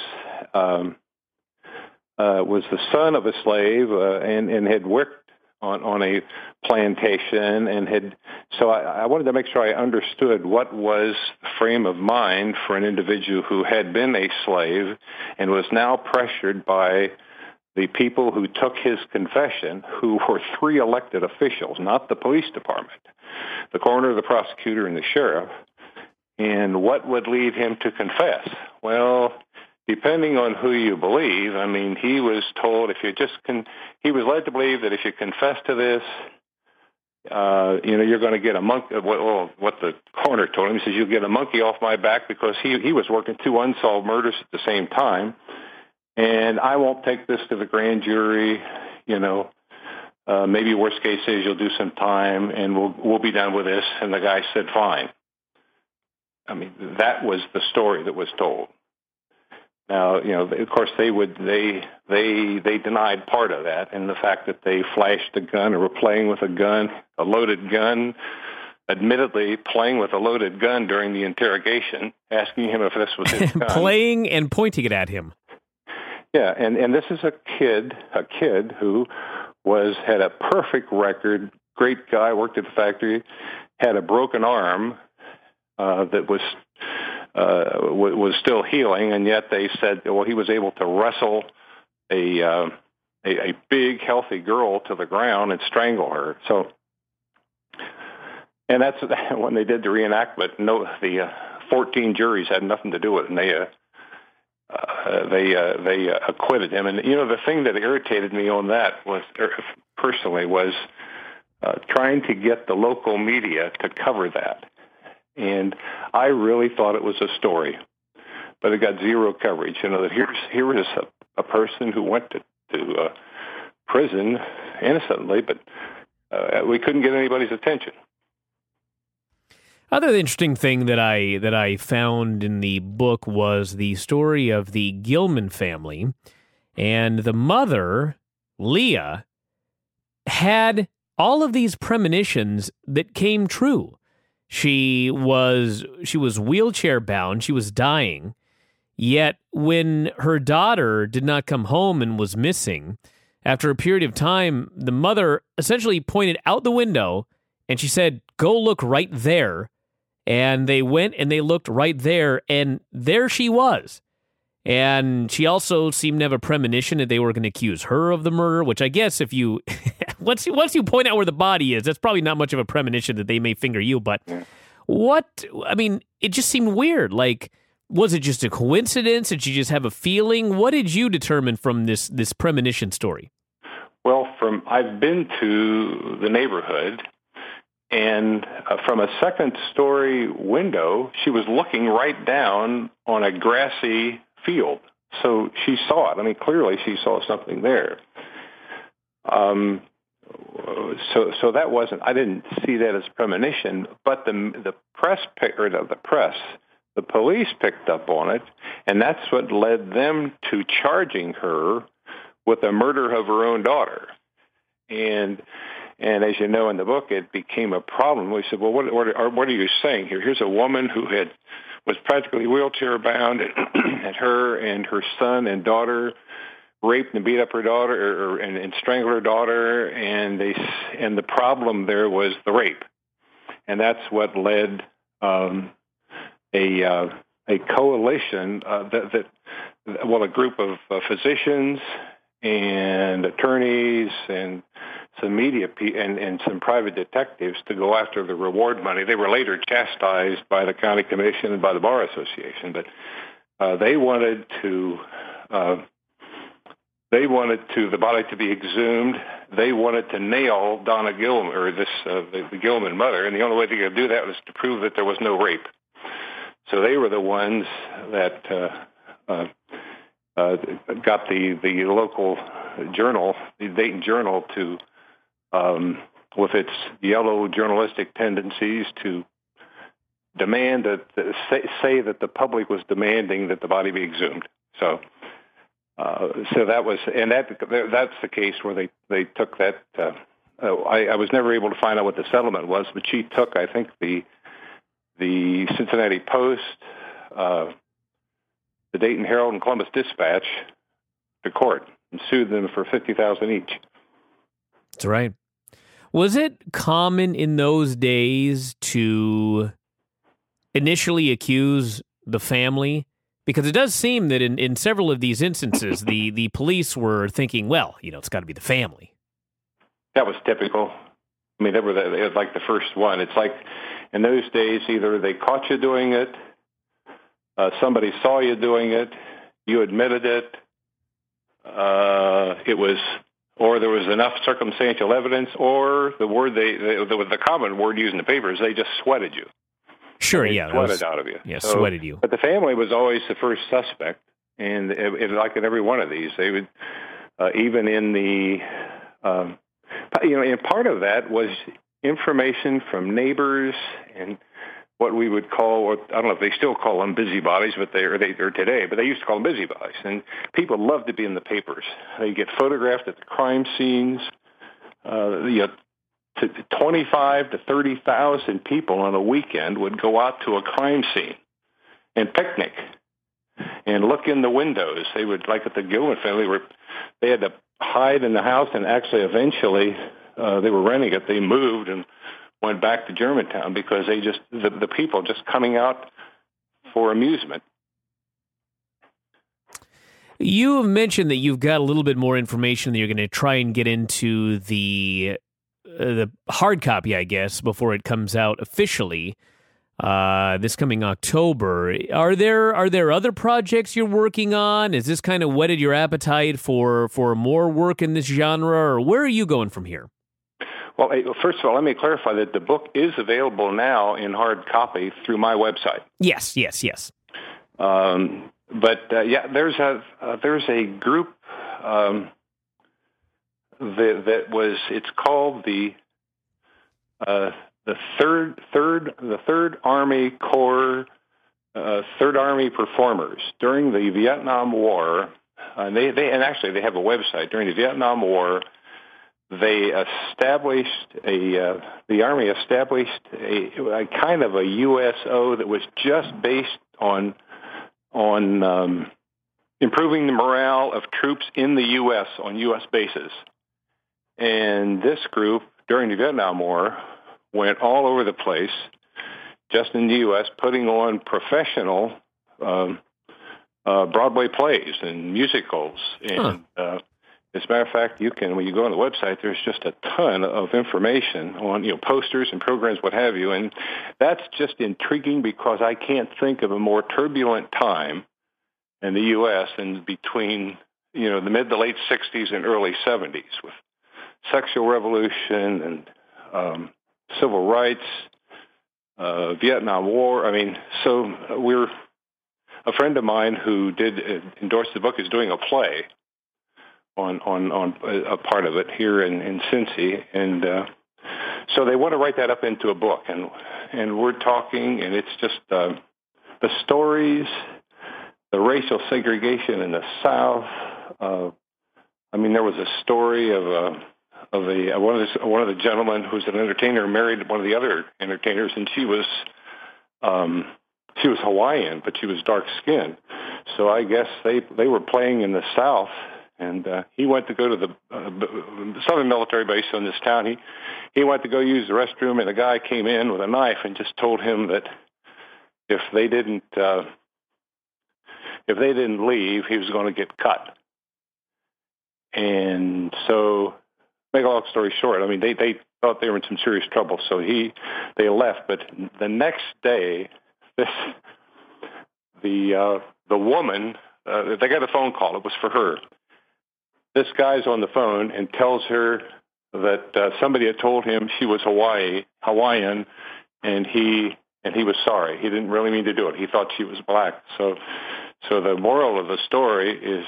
the son of a slave and had worked on a plantation so I wanted to make sure I understood what was the frame of mind for an individual who had been a slave and was now pressured by the people who took his confession, who were 3 elected officials, not the police department, the coroner, the prosecutor, and the sheriff. And what would lead him to confess? Well, depending on who you believe, I mean, he was told he was led to believe that if you confess to this, you're going to get a monkey. Well, what the coroner told him, he says, you'll get a monkey off my back, because he was working 2 unsolved murders at the same time. And I won't take this to the grand jury, maybe worst case is you'll do some time and we'll be done with this. And the guy said, fine. I mean, that was the story that was told. Now, of course, they denied part of that, and the fact that they flashed a gun or were playing with a gun, a loaded gun, admittedly playing with a loaded gun during the interrogation, asking him if this was his gun. Playing and pointing it at him. Yeah, and this is a kid who had a perfect record, great guy, worked at the factory, had a broken arm that was still healing, and yet they said, well, he was able to wrestle a big, healthy girl to the ground and strangle her. So, and that's when they did the reenactment. No, the 14 juries had nothing to do with it, and they acquitted him. And the thing that irritated me on that was trying to get the local media to cover that. And I really thought it was a story, but it got zero coverage. That here is a person who went to prison innocently, but we couldn't get anybody's attention. Other interesting thing that I found in the book was the story of the Gilman family, and the mother, Leah, had all of these premonitions that came true. She was wheelchair bound. She was dying. Yet when her daughter did not come home and was missing, after a period of time, the mother essentially pointed out the window and she said, "Go look right there." And they went and they looked right there, and there she was. And she also seemed to have a premonition that they were going to accuse her of the murder, which I guess if you once you point out where the body is, that's probably not much of a premonition that they may finger you. But it just seemed weird. Like, was it just a coincidence? Did you just have a feeling? What did you determine from this premonition story? Well, I've been to the neighborhood, and from a second-story window, she was looking right down on a grassy field. So she saw it. I mean, clearly she saw something there. So that wasn't. I didn't see that as premonition. But the police picked up on it, and that's what led them to charging her with the murder of her own daughter. And as you know in the book, it became a problem. We said, well, what are you saying here? Here's a woman who was practically wheelchair bound, and her and her son and daughter raped and beat up her daughter and strangled her daughter, and the problem there was the rape, and that's what led a coalition a group of physicians and attorneys and some media and some private detectives to go after the reward money. They were later chastised by the county commission and by the Bar Association, but they wanted the body to be exhumed. They wanted to nail Donna Gilman, or the Gilman mother, and the only way they could do that was to prove that there was no rape. So they were the ones that got the local journal, the Dayton Journal, to with its yellow journalistic tendencies, to demand say that the public was demanding that the body be exhumed. So that was, and that's the case where they took that. I was never able to find out what the settlement was, but she took, I think, the Cincinnati Post, the Dayton Herald, and Columbus Dispatch to court and sued them for $50,000 each. That's right. Was it common in those days to initially accuse the family? Because it does seem that in several of these instances, the police were thinking, well, it's got to be the family. That was typical. I mean, it was like the first one. It's like in those days, either they caught you doing it, somebody saw you doing it, you admitted it, or there was enough circumstantial evidence, or the common word used in the papers, they just sweated you. Sure, sweated out of you. Yeah, sweated you. But the family was always the first suspect, and like in every one of these, they would even in the and part of that was information from neighbors and what we would call, or I don't know if they still call them busybodies, but they're today, but they used to call them busybodies. And people loved to be in the papers. They get photographed at the crime scenes. 25 to 30,000 people on a weekend would go out to a crime scene and picnic and look in the windows. They would, like at the Gilman family, they had to hide in the house, and actually eventually they were renting it. They moved and went back to Germantown because the people just coming out for amusement. You have mentioned that you've got a little bit more information that you're going to try and get into the hard copy, I guess, before it comes out officially this coming October. Are there other projects you're working on? Is this kind of whetted your appetite for more work in this genre, or where are you going from here? Well, first of all, let me clarify that the book is available now in hard copy through my website. Yes. There's a group that was. It's called the Third Army Corps, Third Army Performers during the Vietnam War. They have a website. During the Vietnam War, the Army established a kind of a USO that was just based on improving the morale of troops in the U.S. on U.S. bases. And this group, during the Vietnam War, went all over the place, just in the U.S., putting on professional Broadway plays and musicals. And as a matter of fact, when you go on the website, there's just a ton of information on posters and programs, what have you. And that's just intriguing because I can't think of a more turbulent time in the U.S. than between the mid to late 60s and early 70s with sexual revolution and civil rights, Vietnam War. I mean, so a friend of mine who did endorse the book is doing a play on a part of it here in Cincy, and so they want to write that up into a book, and we're talking, and it's just the stories, the racial segregation in the South. I mean, there was a story of one of the gentlemen who's an entertainer married one of the other entertainers, and she was Hawaiian, but she was dark skinned. So I guess they were playing in the South, and he went to go to the Southern military base in this town. He went to go use the restroom, and a guy came in with a knife and just told him that if they didn't leave, he was going to get cut. And so, make a long story short, I mean, they thought they were in some serious trouble, so they left. But the next day, the woman, they got a phone call. It was for her. This guy's on the phone and tells her that somebody had told him she was Hawaiian, and he was sorry. He didn't really mean to do it. He thought she was black. So So the moral of the story is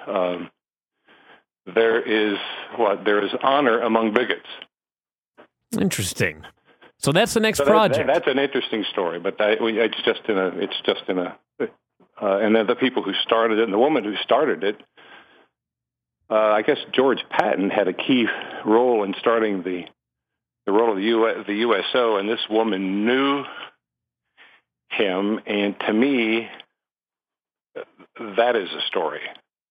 there is honor among bigots. Interesting. So that's the next project. That's an interesting story, but it's just in a. And then the people who started it, and the woman who started it, I guess George Patton had a key role in starting the role of the USO, and this woman knew him, and to me, that is a story.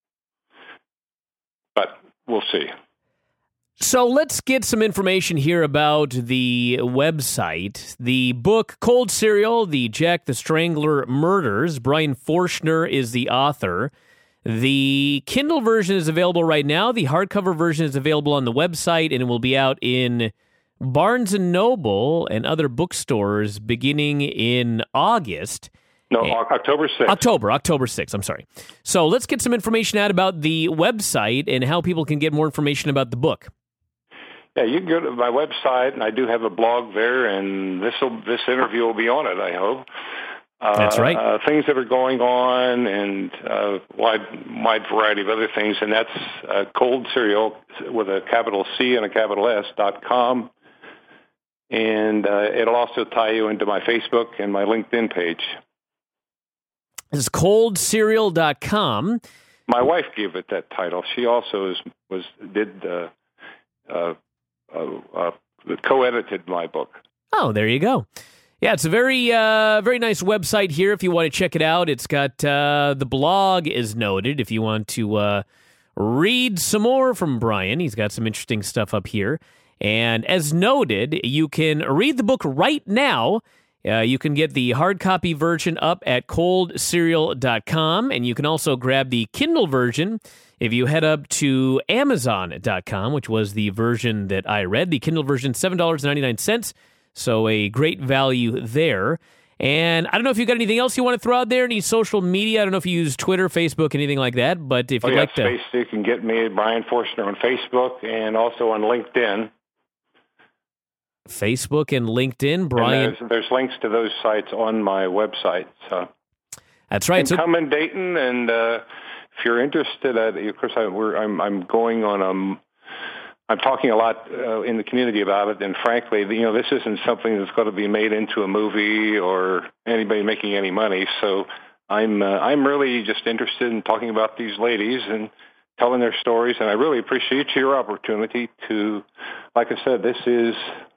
But we'll see. So let's get some information here about the website. The book, Cold Serial, The Jack the Strangler Murders. Brian Forshner is the author. The Kindle version is available right now. The hardcover version is available on the website, and it will be out in Barnes & Noble and other bookstores beginning in August. No, October 6th. October 6th, I'm sorry. So let's get some information out about the website and how people can get more information about the book. Yeah, you can go to my website, and I do have a blog there, and this interview will be on it, I hope. That's right. Things that are going on, and wide variety of other things, and that's Cold Serial with a capital C and a capital S.com. And it'll also tie you into my Facebook and my LinkedIn page. This is coldserial.com. My wife gave it that title. She also co-edited my book. Oh, there you go. Yeah, it's a very nice website here if you want to check it out. It's got the blog is noted if you want to read some more from Brian. He's got some interesting stuff up here. And as noted, you can read the book right now. You can get the hard copy version up at coldserial.com, and you can also grab the Kindle version if you head up to Amazon.com, which was the version that I read. The Kindle version, $7.99, so a great value there. And I don't know if you got anything else you want to throw out there, any social media. I don't know if you use Twitter, Facebook, anything like that, but if you'd like to... You can get me, Brian Forshner, on Facebook and also on LinkedIn. Facebook and LinkedIn, Brian. And there's links to those sites on my website. So that's right. So come in Dayton, and if you're interested, of course, I'm going on. I'm talking a lot in the community about it, and frankly, this isn't something that's going to be made into a movie or anybody making any money. So I'm really just interested in talking about these ladies and telling their stories, and I really appreciate your opportunity to. Like I said, this is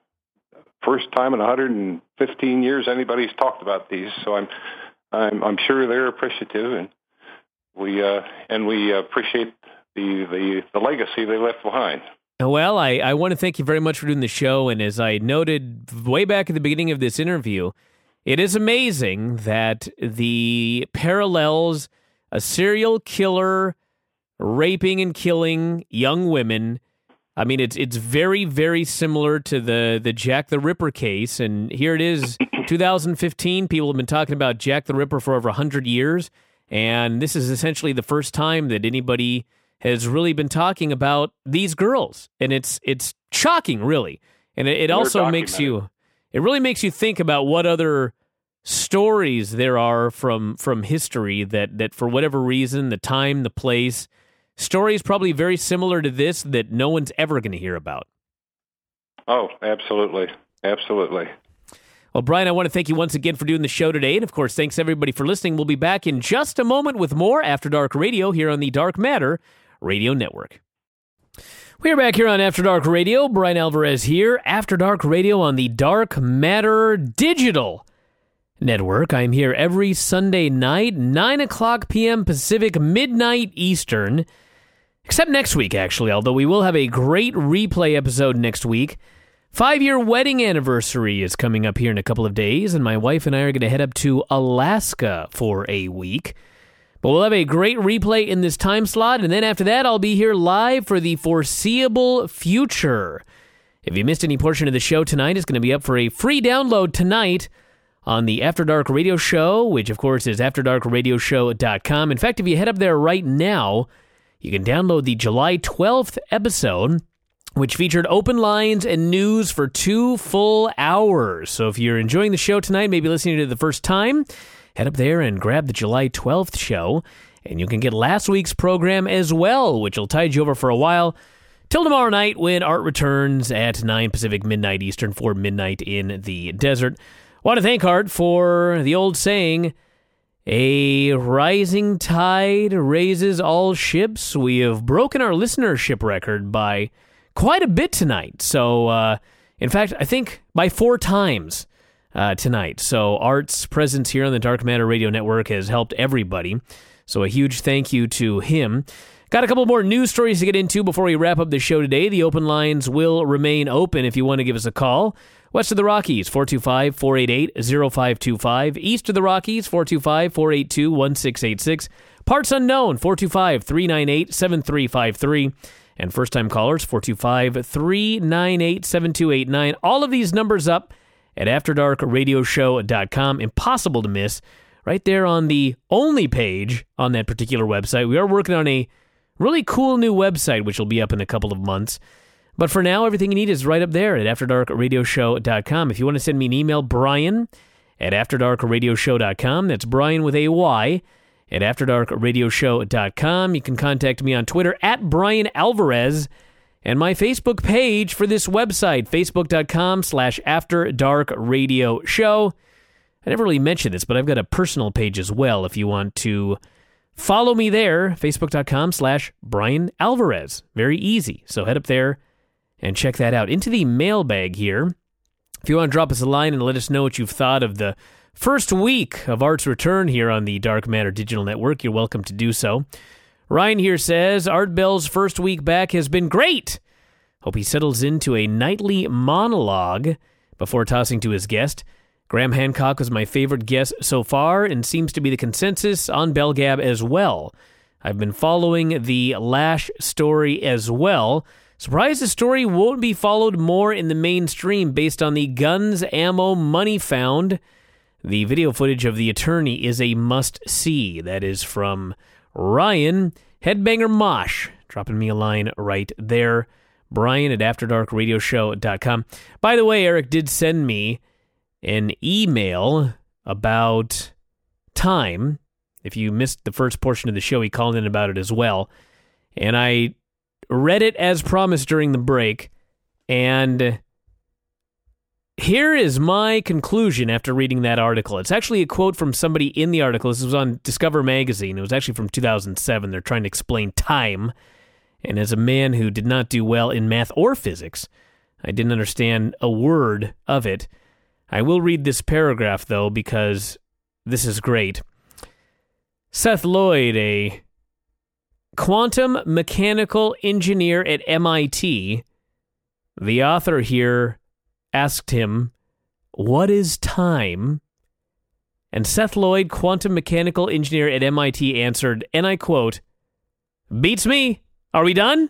first time in 115 years anybody's talked about these, so I'm sure they're appreciative, and we appreciate the legacy they left behind. Well, I want to thank you very much for doing the show, and as I noted way back at the beginning of this interview, it is amazing that the parallels, a serial killer raping and killing young women. I mean, it's very, very similar to the Jack the Ripper case, and here it is, 2015. People have been talking about Jack the Ripper for over 100 years, and this is essentially the first time that anybody has really been talking about these girls, and it's shocking, really, and it also makes you think about what other stories there are from history that for whatever reason, the time, the place. Stories probably very similar to this that no one's ever going to hear about. Oh, absolutely. Absolutely. Well, Brian, I want to thank you once again for doing the show today. And, of course, thanks everybody for listening. We'll be back in just a moment with more After Dark Radio here on the Dark Matter Radio Network. We're back here on After Dark Radio. Brian Alvarez here. After Dark Radio on the Dark Matter Digital Network. I'm here every Sunday night, 9 o'clock p.m. Pacific, midnight Eastern. Except next week, actually, although we will have a great replay episode next week. 5-year wedding anniversary is coming up here in a couple of days, and my wife and I are going to head up to Alaska for a week. But we'll have a great replay in this time slot, and then after that, I'll be here live for the foreseeable future. If you missed any portion of the show tonight, it's going to be up for a free download tonight on the After Dark Radio Show, which, of course, is AfterDarkRadioshow.com. In fact, if you head up there right now, you can download the July 12th episode, which featured open lines and news for 2 full hours. So if you're enjoying the show tonight, maybe listening to it the first time, head up there and grab the July 12th show, and you can get last week's program as well, which will tide you over for a while, till tomorrow night when Art returns at 9 Pacific, midnight Eastern, 4 midnight in the desert. Want to thank Art for the old saying, a rising tide raises all ships. We have broken our listenership record by quite a bit tonight. So, in fact, I think by 4 times tonight. So Art's presence here on the Dark Matter Radio Network has helped everybody. So a huge thank you to him. Got a couple more news stories to get into before we wrap up the show today. The open lines will remain open if you want to give us a call. West of the Rockies, 425-488-0525. East of the Rockies, 425-482-1686. Parts unknown, 425-398-7353. And first-time callers, 425-398-7289. All of these numbers up at AfterDarkRadioshow.com. Impossible to miss. Right there on the only page on that particular website. We are working on a really cool new website, which will be up in a couple of months. But for now, everything you need is right up there at AfterDarkRadioshow.com. If you want to send me an email, Brian at AfterDarkRadioshow.com. That's Brian with a Y at AfterDarkRadioshow.com. You can contact me on Twitter at Brian Alvarez, and my Facebook page for this website, Facebook.com/AfterDarkRadioShow. I never really mentioned this, but I've got a personal page as well if you want to follow me there, Facebook.com/Brian Alvarez. Very easy. So head up there and check that out. Into the mailbag here. If you want to drop us a line and let us know what you've thought of the first week of Art's return here on the Dark Matter Digital Network, you're welcome to do so. Ryan here says, Art Bell's first week back has been great. Hope he settles into a nightly monologue before tossing to his guest. Graham Hancock was my favorite guest so far and seems to be the consensus on Bellgab as well. I've been following the Lash story as well. Surprised the story won't be followed more in the mainstream based on the guns, ammo, money found. The video footage of the attorney is a must-see. That is from Ryan Headbanger Mosh, dropping me a line right there. Brian at AfterDarkRadioshow.com. By the way, Eric did send me an email about time. If you missed the first portion of the show, he called in about it as well. And I read it as promised during the break, and here is my conclusion after reading that article. It's actually a quote from somebody in the article. This was on Discover Magazine. It was actually from 2007. They're trying to explain time, and as a man who did not do well in math or physics, I didn't understand a word of it. I will read this paragraph, though, because this is great. Seth Lloyd, a quantum mechanical engineer at MIT, the author here asked him, what is time? And Seth Lloyd, quantum mechanical engineer at MIT, answered, and I quote, beats me. Are we done?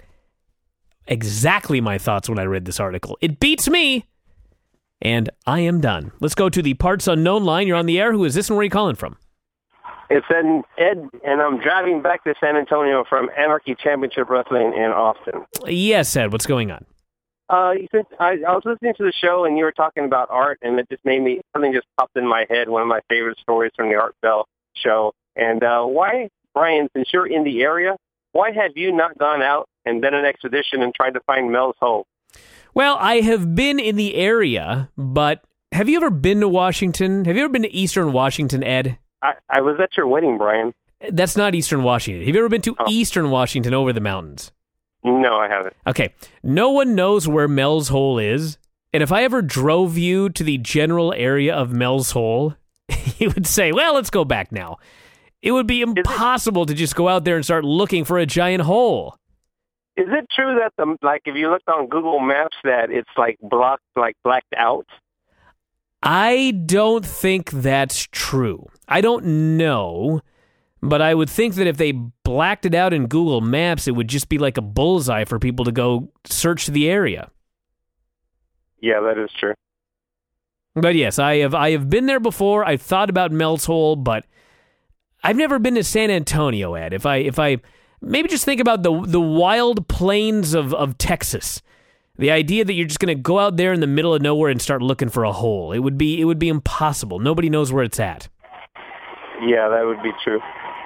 Exactly my thoughts when I read this article. It beats me. And I am done. Let's go to the Parts Unknown line. You're on the air. Who is this and where are you calling from? It's Ed, and I'm driving back to San Antonio from Anarchy Championship Wrestling in Austin. Yes, Ed. What's going on? I was listening to the show, and you were talking about Art, and it just made me, something just popped in my head, one of my favorite stories from the Art Bell show. And why, Brian, since you're in the area, why have you not gone out and done an expedition and tried to find Mel's Hole? Well, I have been in the area, but have you ever been to Washington? Have you ever been to Eastern Washington, Ed? I was at your wedding, Brian. That's not Eastern Washington. Have you ever been to Eastern Washington over the mountains? No, I haven't. Okay. No one knows where Mel's Hole is. And if I ever drove you to the general area of Mel's Hole, you would say, well, let's go back now. It would be impossible to just go out there and start looking for a giant hole. Is it true that, if you looked on Google Maps, that it's blacked out? I don't think that's true. I don't know, but I would think that if they blacked it out in Google Maps, it would just be like a bullseye for people to go search the area. Yeah, that is true. But yes, I have been there before. I've thought about Mel's Hole, but I've never been to San Antonio, Ed. If I maybe just think about the wild plains of Texas. The idea that you're just going to go out there in the middle of nowhere and start looking for a hole. It would be impossible. Nobody knows where it's at. Yeah, that would be true.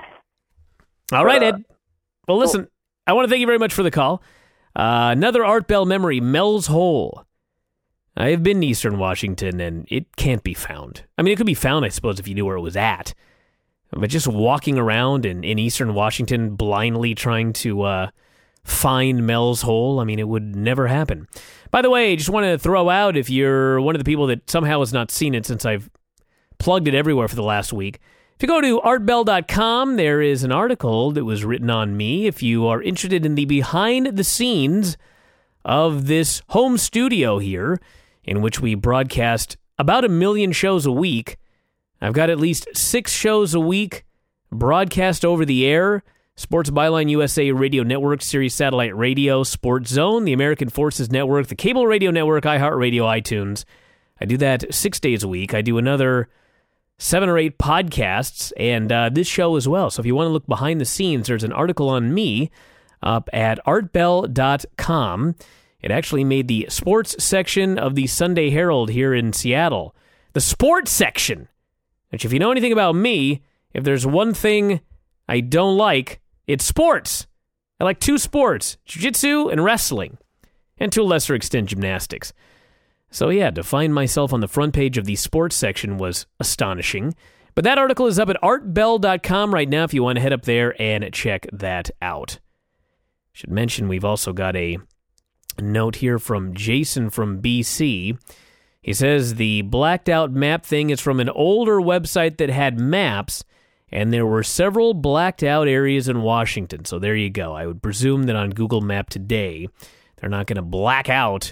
All right, Ed. Well, listen, I want to thank you very much for the call. Another Art Bell memory, Mel's Hole. I have been in Eastern Washington, and it can't be found. I mean, it could be found, I suppose, if you knew where it was at. But just walking around in Eastern Washington blindly trying to find Mel's Hole, I mean, it would never happen. By the way, just want to throw out, if you're one of the people that somehow has not seen it since I've plugged it everywhere for the last week, if you go to artbell.com, there is an article that was written on me. If you are interested in the behind the scenes of this home studio here, in which we broadcast about 1 million shows a week, I've got at least 6 shows a week broadcast over the air. Sports Byline USA Radio Network, Sirius Satellite Radio, Sports Zone, the American Forces Network, the Cable Radio Network, iHeartRadio, iTunes. I do that 6 days a week. I do another 7 or 8 podcasts, and this show as well. So if you want to look behind the scenes, there's an article on me up at artbell.com. It actually made the sports section of the Sunday Herald here in Seattle. The sports section, which if you know anything about me, if there's one thing I don't like, it's sports. I like 2 sports, jiu-jitsu and wrestling, and to a lesser extent, gymnastics. So yeah, to find myself on the front page of the sports section was astonishing. But that article is up at artbell.com right now if you want to head up there and check that out. Should mention we've also got a note here from Jason from BC. He says the blacked out map thing is from an older website that had maps, and there were several blacked out areas in Washington. So there you go. I would presume that on Google Map today, they're not going to black out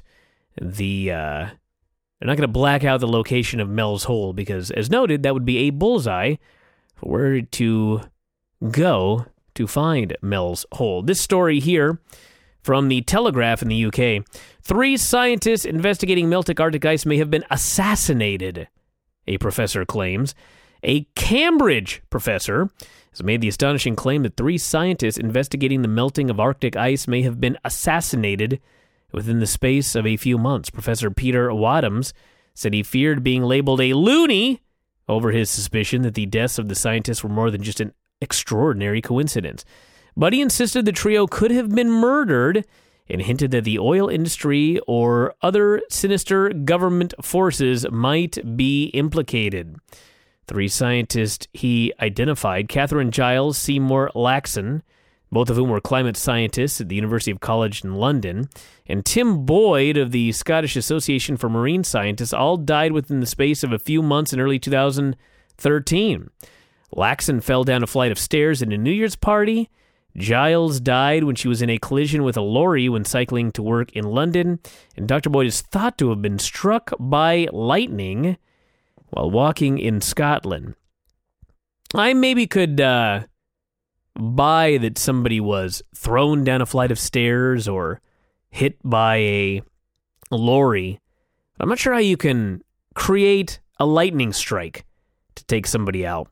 the location of Mel's Hole, because as noted, that would be a bullseye for where to go to find Mel's Hole. This story here from the Telegraph in the UK. 3 scientists investigating melting Arctic ice may have been assassinated, a professor claims. A Cambridge professor has made the astonishing claim that 3 scientists investigating the melting of Arctic ice may have been assassinated within the space of a few months. Professor Peter Wadhams said he feared being labeled a loony over his suspicion that the deaths of the scientists were more than just an extraordinary coincidence. But he insisted the trio could have been murdered and hinted that the oil industry or other sinister government forces might be implicated. 3 scientists he identified, Catherine Giles, Seymour Laxon, both of whom were climate scientists at the University of College in London, and Tim Boyd of the Scottish Association for Marine Scientists, all died within the space of a few months in early 2013. Laxon fell down a flight of stairs at a New Year's party. Giles died when she was in a collision with a lorry when cycling to work in London, and Dr. Boyd is thought to have been struck by lightning while walking in Scotland. I maybe could buy that somebody was thrown down a flight of stairs or hit by a lorry. I'm not sure how you can create a lightning strike to take somebody out.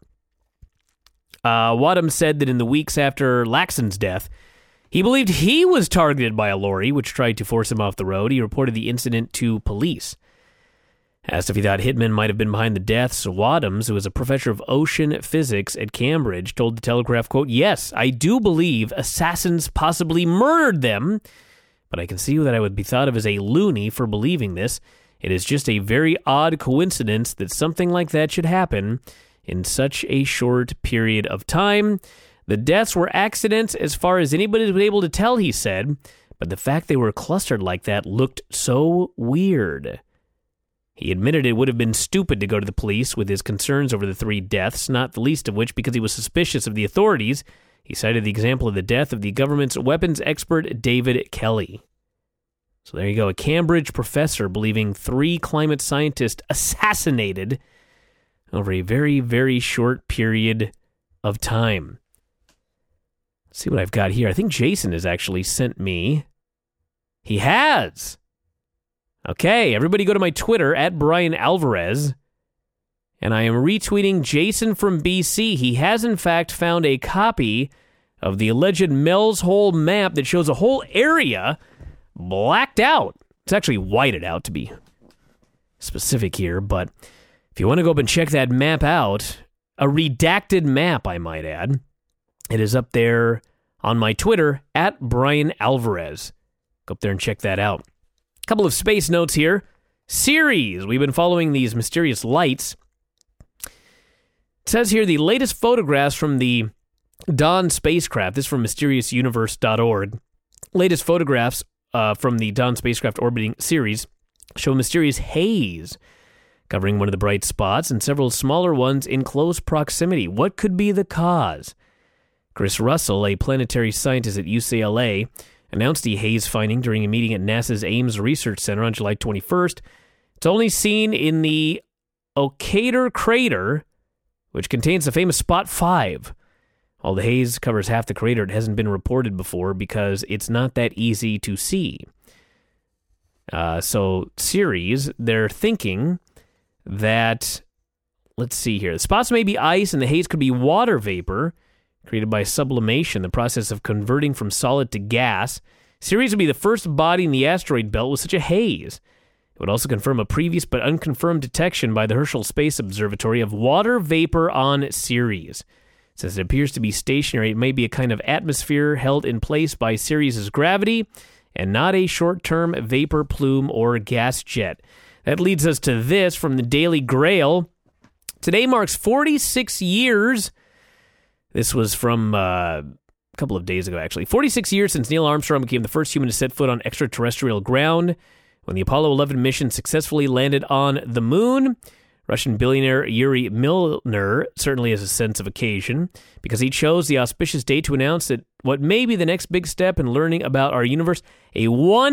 Wadham said that in the weeks after Laxon's death, he believed he was targeted by a lorry which tried to force him off the road. He reported the incident to police. Asked if he thought hitmen might have been behind the deaths, Wadhams, who was a professor of ocean physics at Cambridge, told the Telegraph, quote, "Yes, I do believe assassins possibly murdered them, but I can see that I would be thought of as a loony for believing this. It is just a very odd coincidence that something like that should happen in such a short period of time. The deaths were accidents as far as anybody was able to tell," he said, "but the fact they were clustered like that looked so weird." He admitted it would have been stupid to go to the police with his concerns over the 3 deaths, not the least of which because he was suspicious of the authorities. He cited the example of the death of the government's weapons expert, David Kelly. So there you go, a Cambridge professor believing 3 climate scientists assassinated over a very, very short period of time. Let's see what I've got here. I think Jason has actually sent me. He has. Okay, everybody go to my Twitter, at Brian Alvarez, and I am retweeting Jason from BC. He has, in fact, found a copy of the alleged Mel's Hole map that shows a whole area blacked out. It's actually whited out, to be specific here, but if you want to go up and check that map out, A redacted map, I might add. It is up there on my Twitter, at Brian Alvarez. Go up there and check that out. A couple of space notes here. Ceres. We've been following these mysterious lights. It says here the latest photographs from the Dawn spacecraft. This is from mysteriousuniverse.org. Latest photographs from the Dawn spacecraft orbiting Ceres show a mysterious haze covering one of the bright spots and several smaller ones in close proximity. What could be the cause? Chris Russell, a planetary scientist at UCLA, announced the haze finding during a meeting at NASA's Ames Research Center on July 21st. It's only seen in the Okator crater, which contains the famous Spot 5. While the haze covers half the crater, it hasn't been reported before because it's not that easy to see. So Ceres, they're thinking that, let's see here, the spots may be ice and the haze could be water vapor created by sublimation, the process of converting from solid to gas. Ceres would be the first body in the asteroid belt with such a haze. It would also confirm a previous but unconfirmed detection by the Herschel Space Observatory of water vapor on Ceres. Since it appears to be stationary, it may be a kind of atmosphere held in place by Ceres' gravity and not a short-term vapor plume or gas jet. That leads us to this from the Daily Grail. Today marks 46 years. This was from a couple of days ago, actually. 46 years since Neil Armstrong became the first human to set foot on extraterrestrial ground. When the Apollo 11 mission successfully landed on the moon, Russian billionaire Yuri Milner certainly has a sense of occasion because he chose the auspicious date to announce that what may be the next big step in learning about our universe, a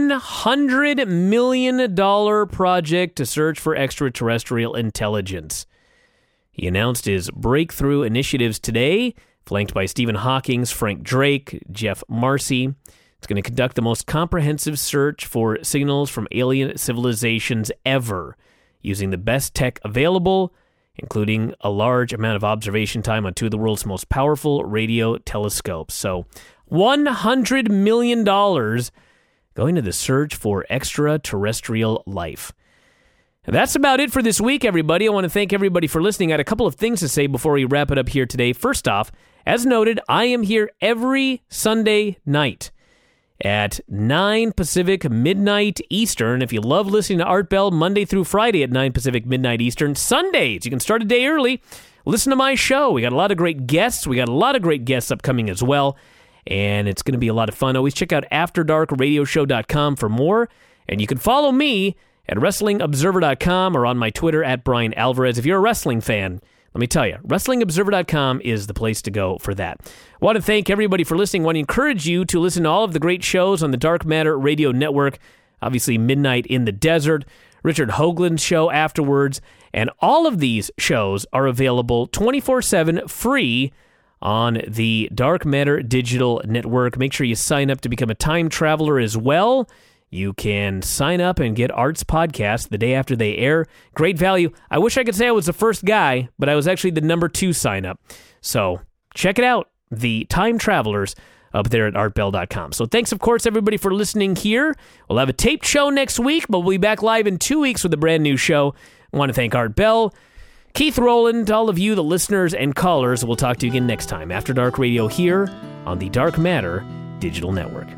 $100 million project to search for extraterrestrial intelligence. He announced his breakthrough initiatives today, flanked by Stephen Hawking's Frank Drake, Jeff Marcy. It's going to conduct the most comprehensive search for signals from alien civilizations ever, using the best tech available, including a large amount of observation time on two of the world's most powerful radio telescopes. So, $100 million going to the search for extraterrestrial life. And that's about it for this week, everybody. I want to thank everybody for listening. I had a couple of things to say before we wrap it up here today. First off, as noted, I am here every Sunday night at 9 Pacific, midnight Eastern. If you love listening to Art Bell, Monday through Friday at 9 Pacific, midnight Eastern. Sundays, you can start a day early. Listen to my show. We got a lot of great guests. We got a lot of great guests upcoming as well, and it's going to be a lot of fun. Always check out AfterDarkRadioshow.com for more, and you can follow me at WrestlingObserver.com or on my Twitter at Brian Alvarez. If you're a wrestling fan, let me tell you, WrestlingObserver.com is the place to go for that. I want to thank everybody for listening. I want to encourage you to listen to all of the great shows on the Dark Matter Radio Network. Obviously, Midnight in the Desert, Richard Hoagland's show afterwards, and all of these shows are available 24/7 free on the Dark Matter Digital Network. Make sure you sign up to become a time traveler as well. You can sign up and get Art's podcast the day after they air. Great value. I wish I could say I was the first guy, but I was actually the number 2 sign up. So check it out. The Time Travelers up there at artbell.com. So thanks, of course, everybody for listening here. We'll have a taped show next week, but we'll be back live in 2 weeks with a brand new show. I want to thank Art Bell, Keith Rowland, all of you, the listeners and callers. We'll talk to you again next time. After Dark Radio here on the Dark Matter Digital Network.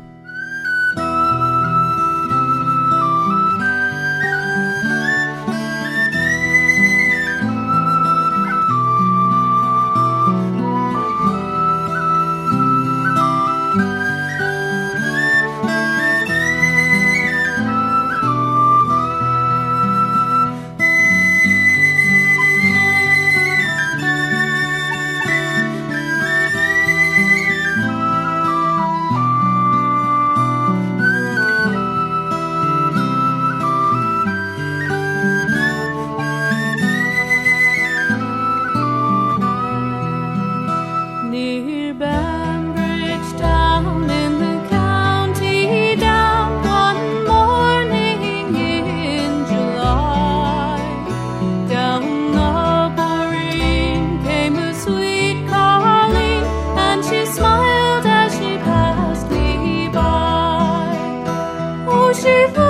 She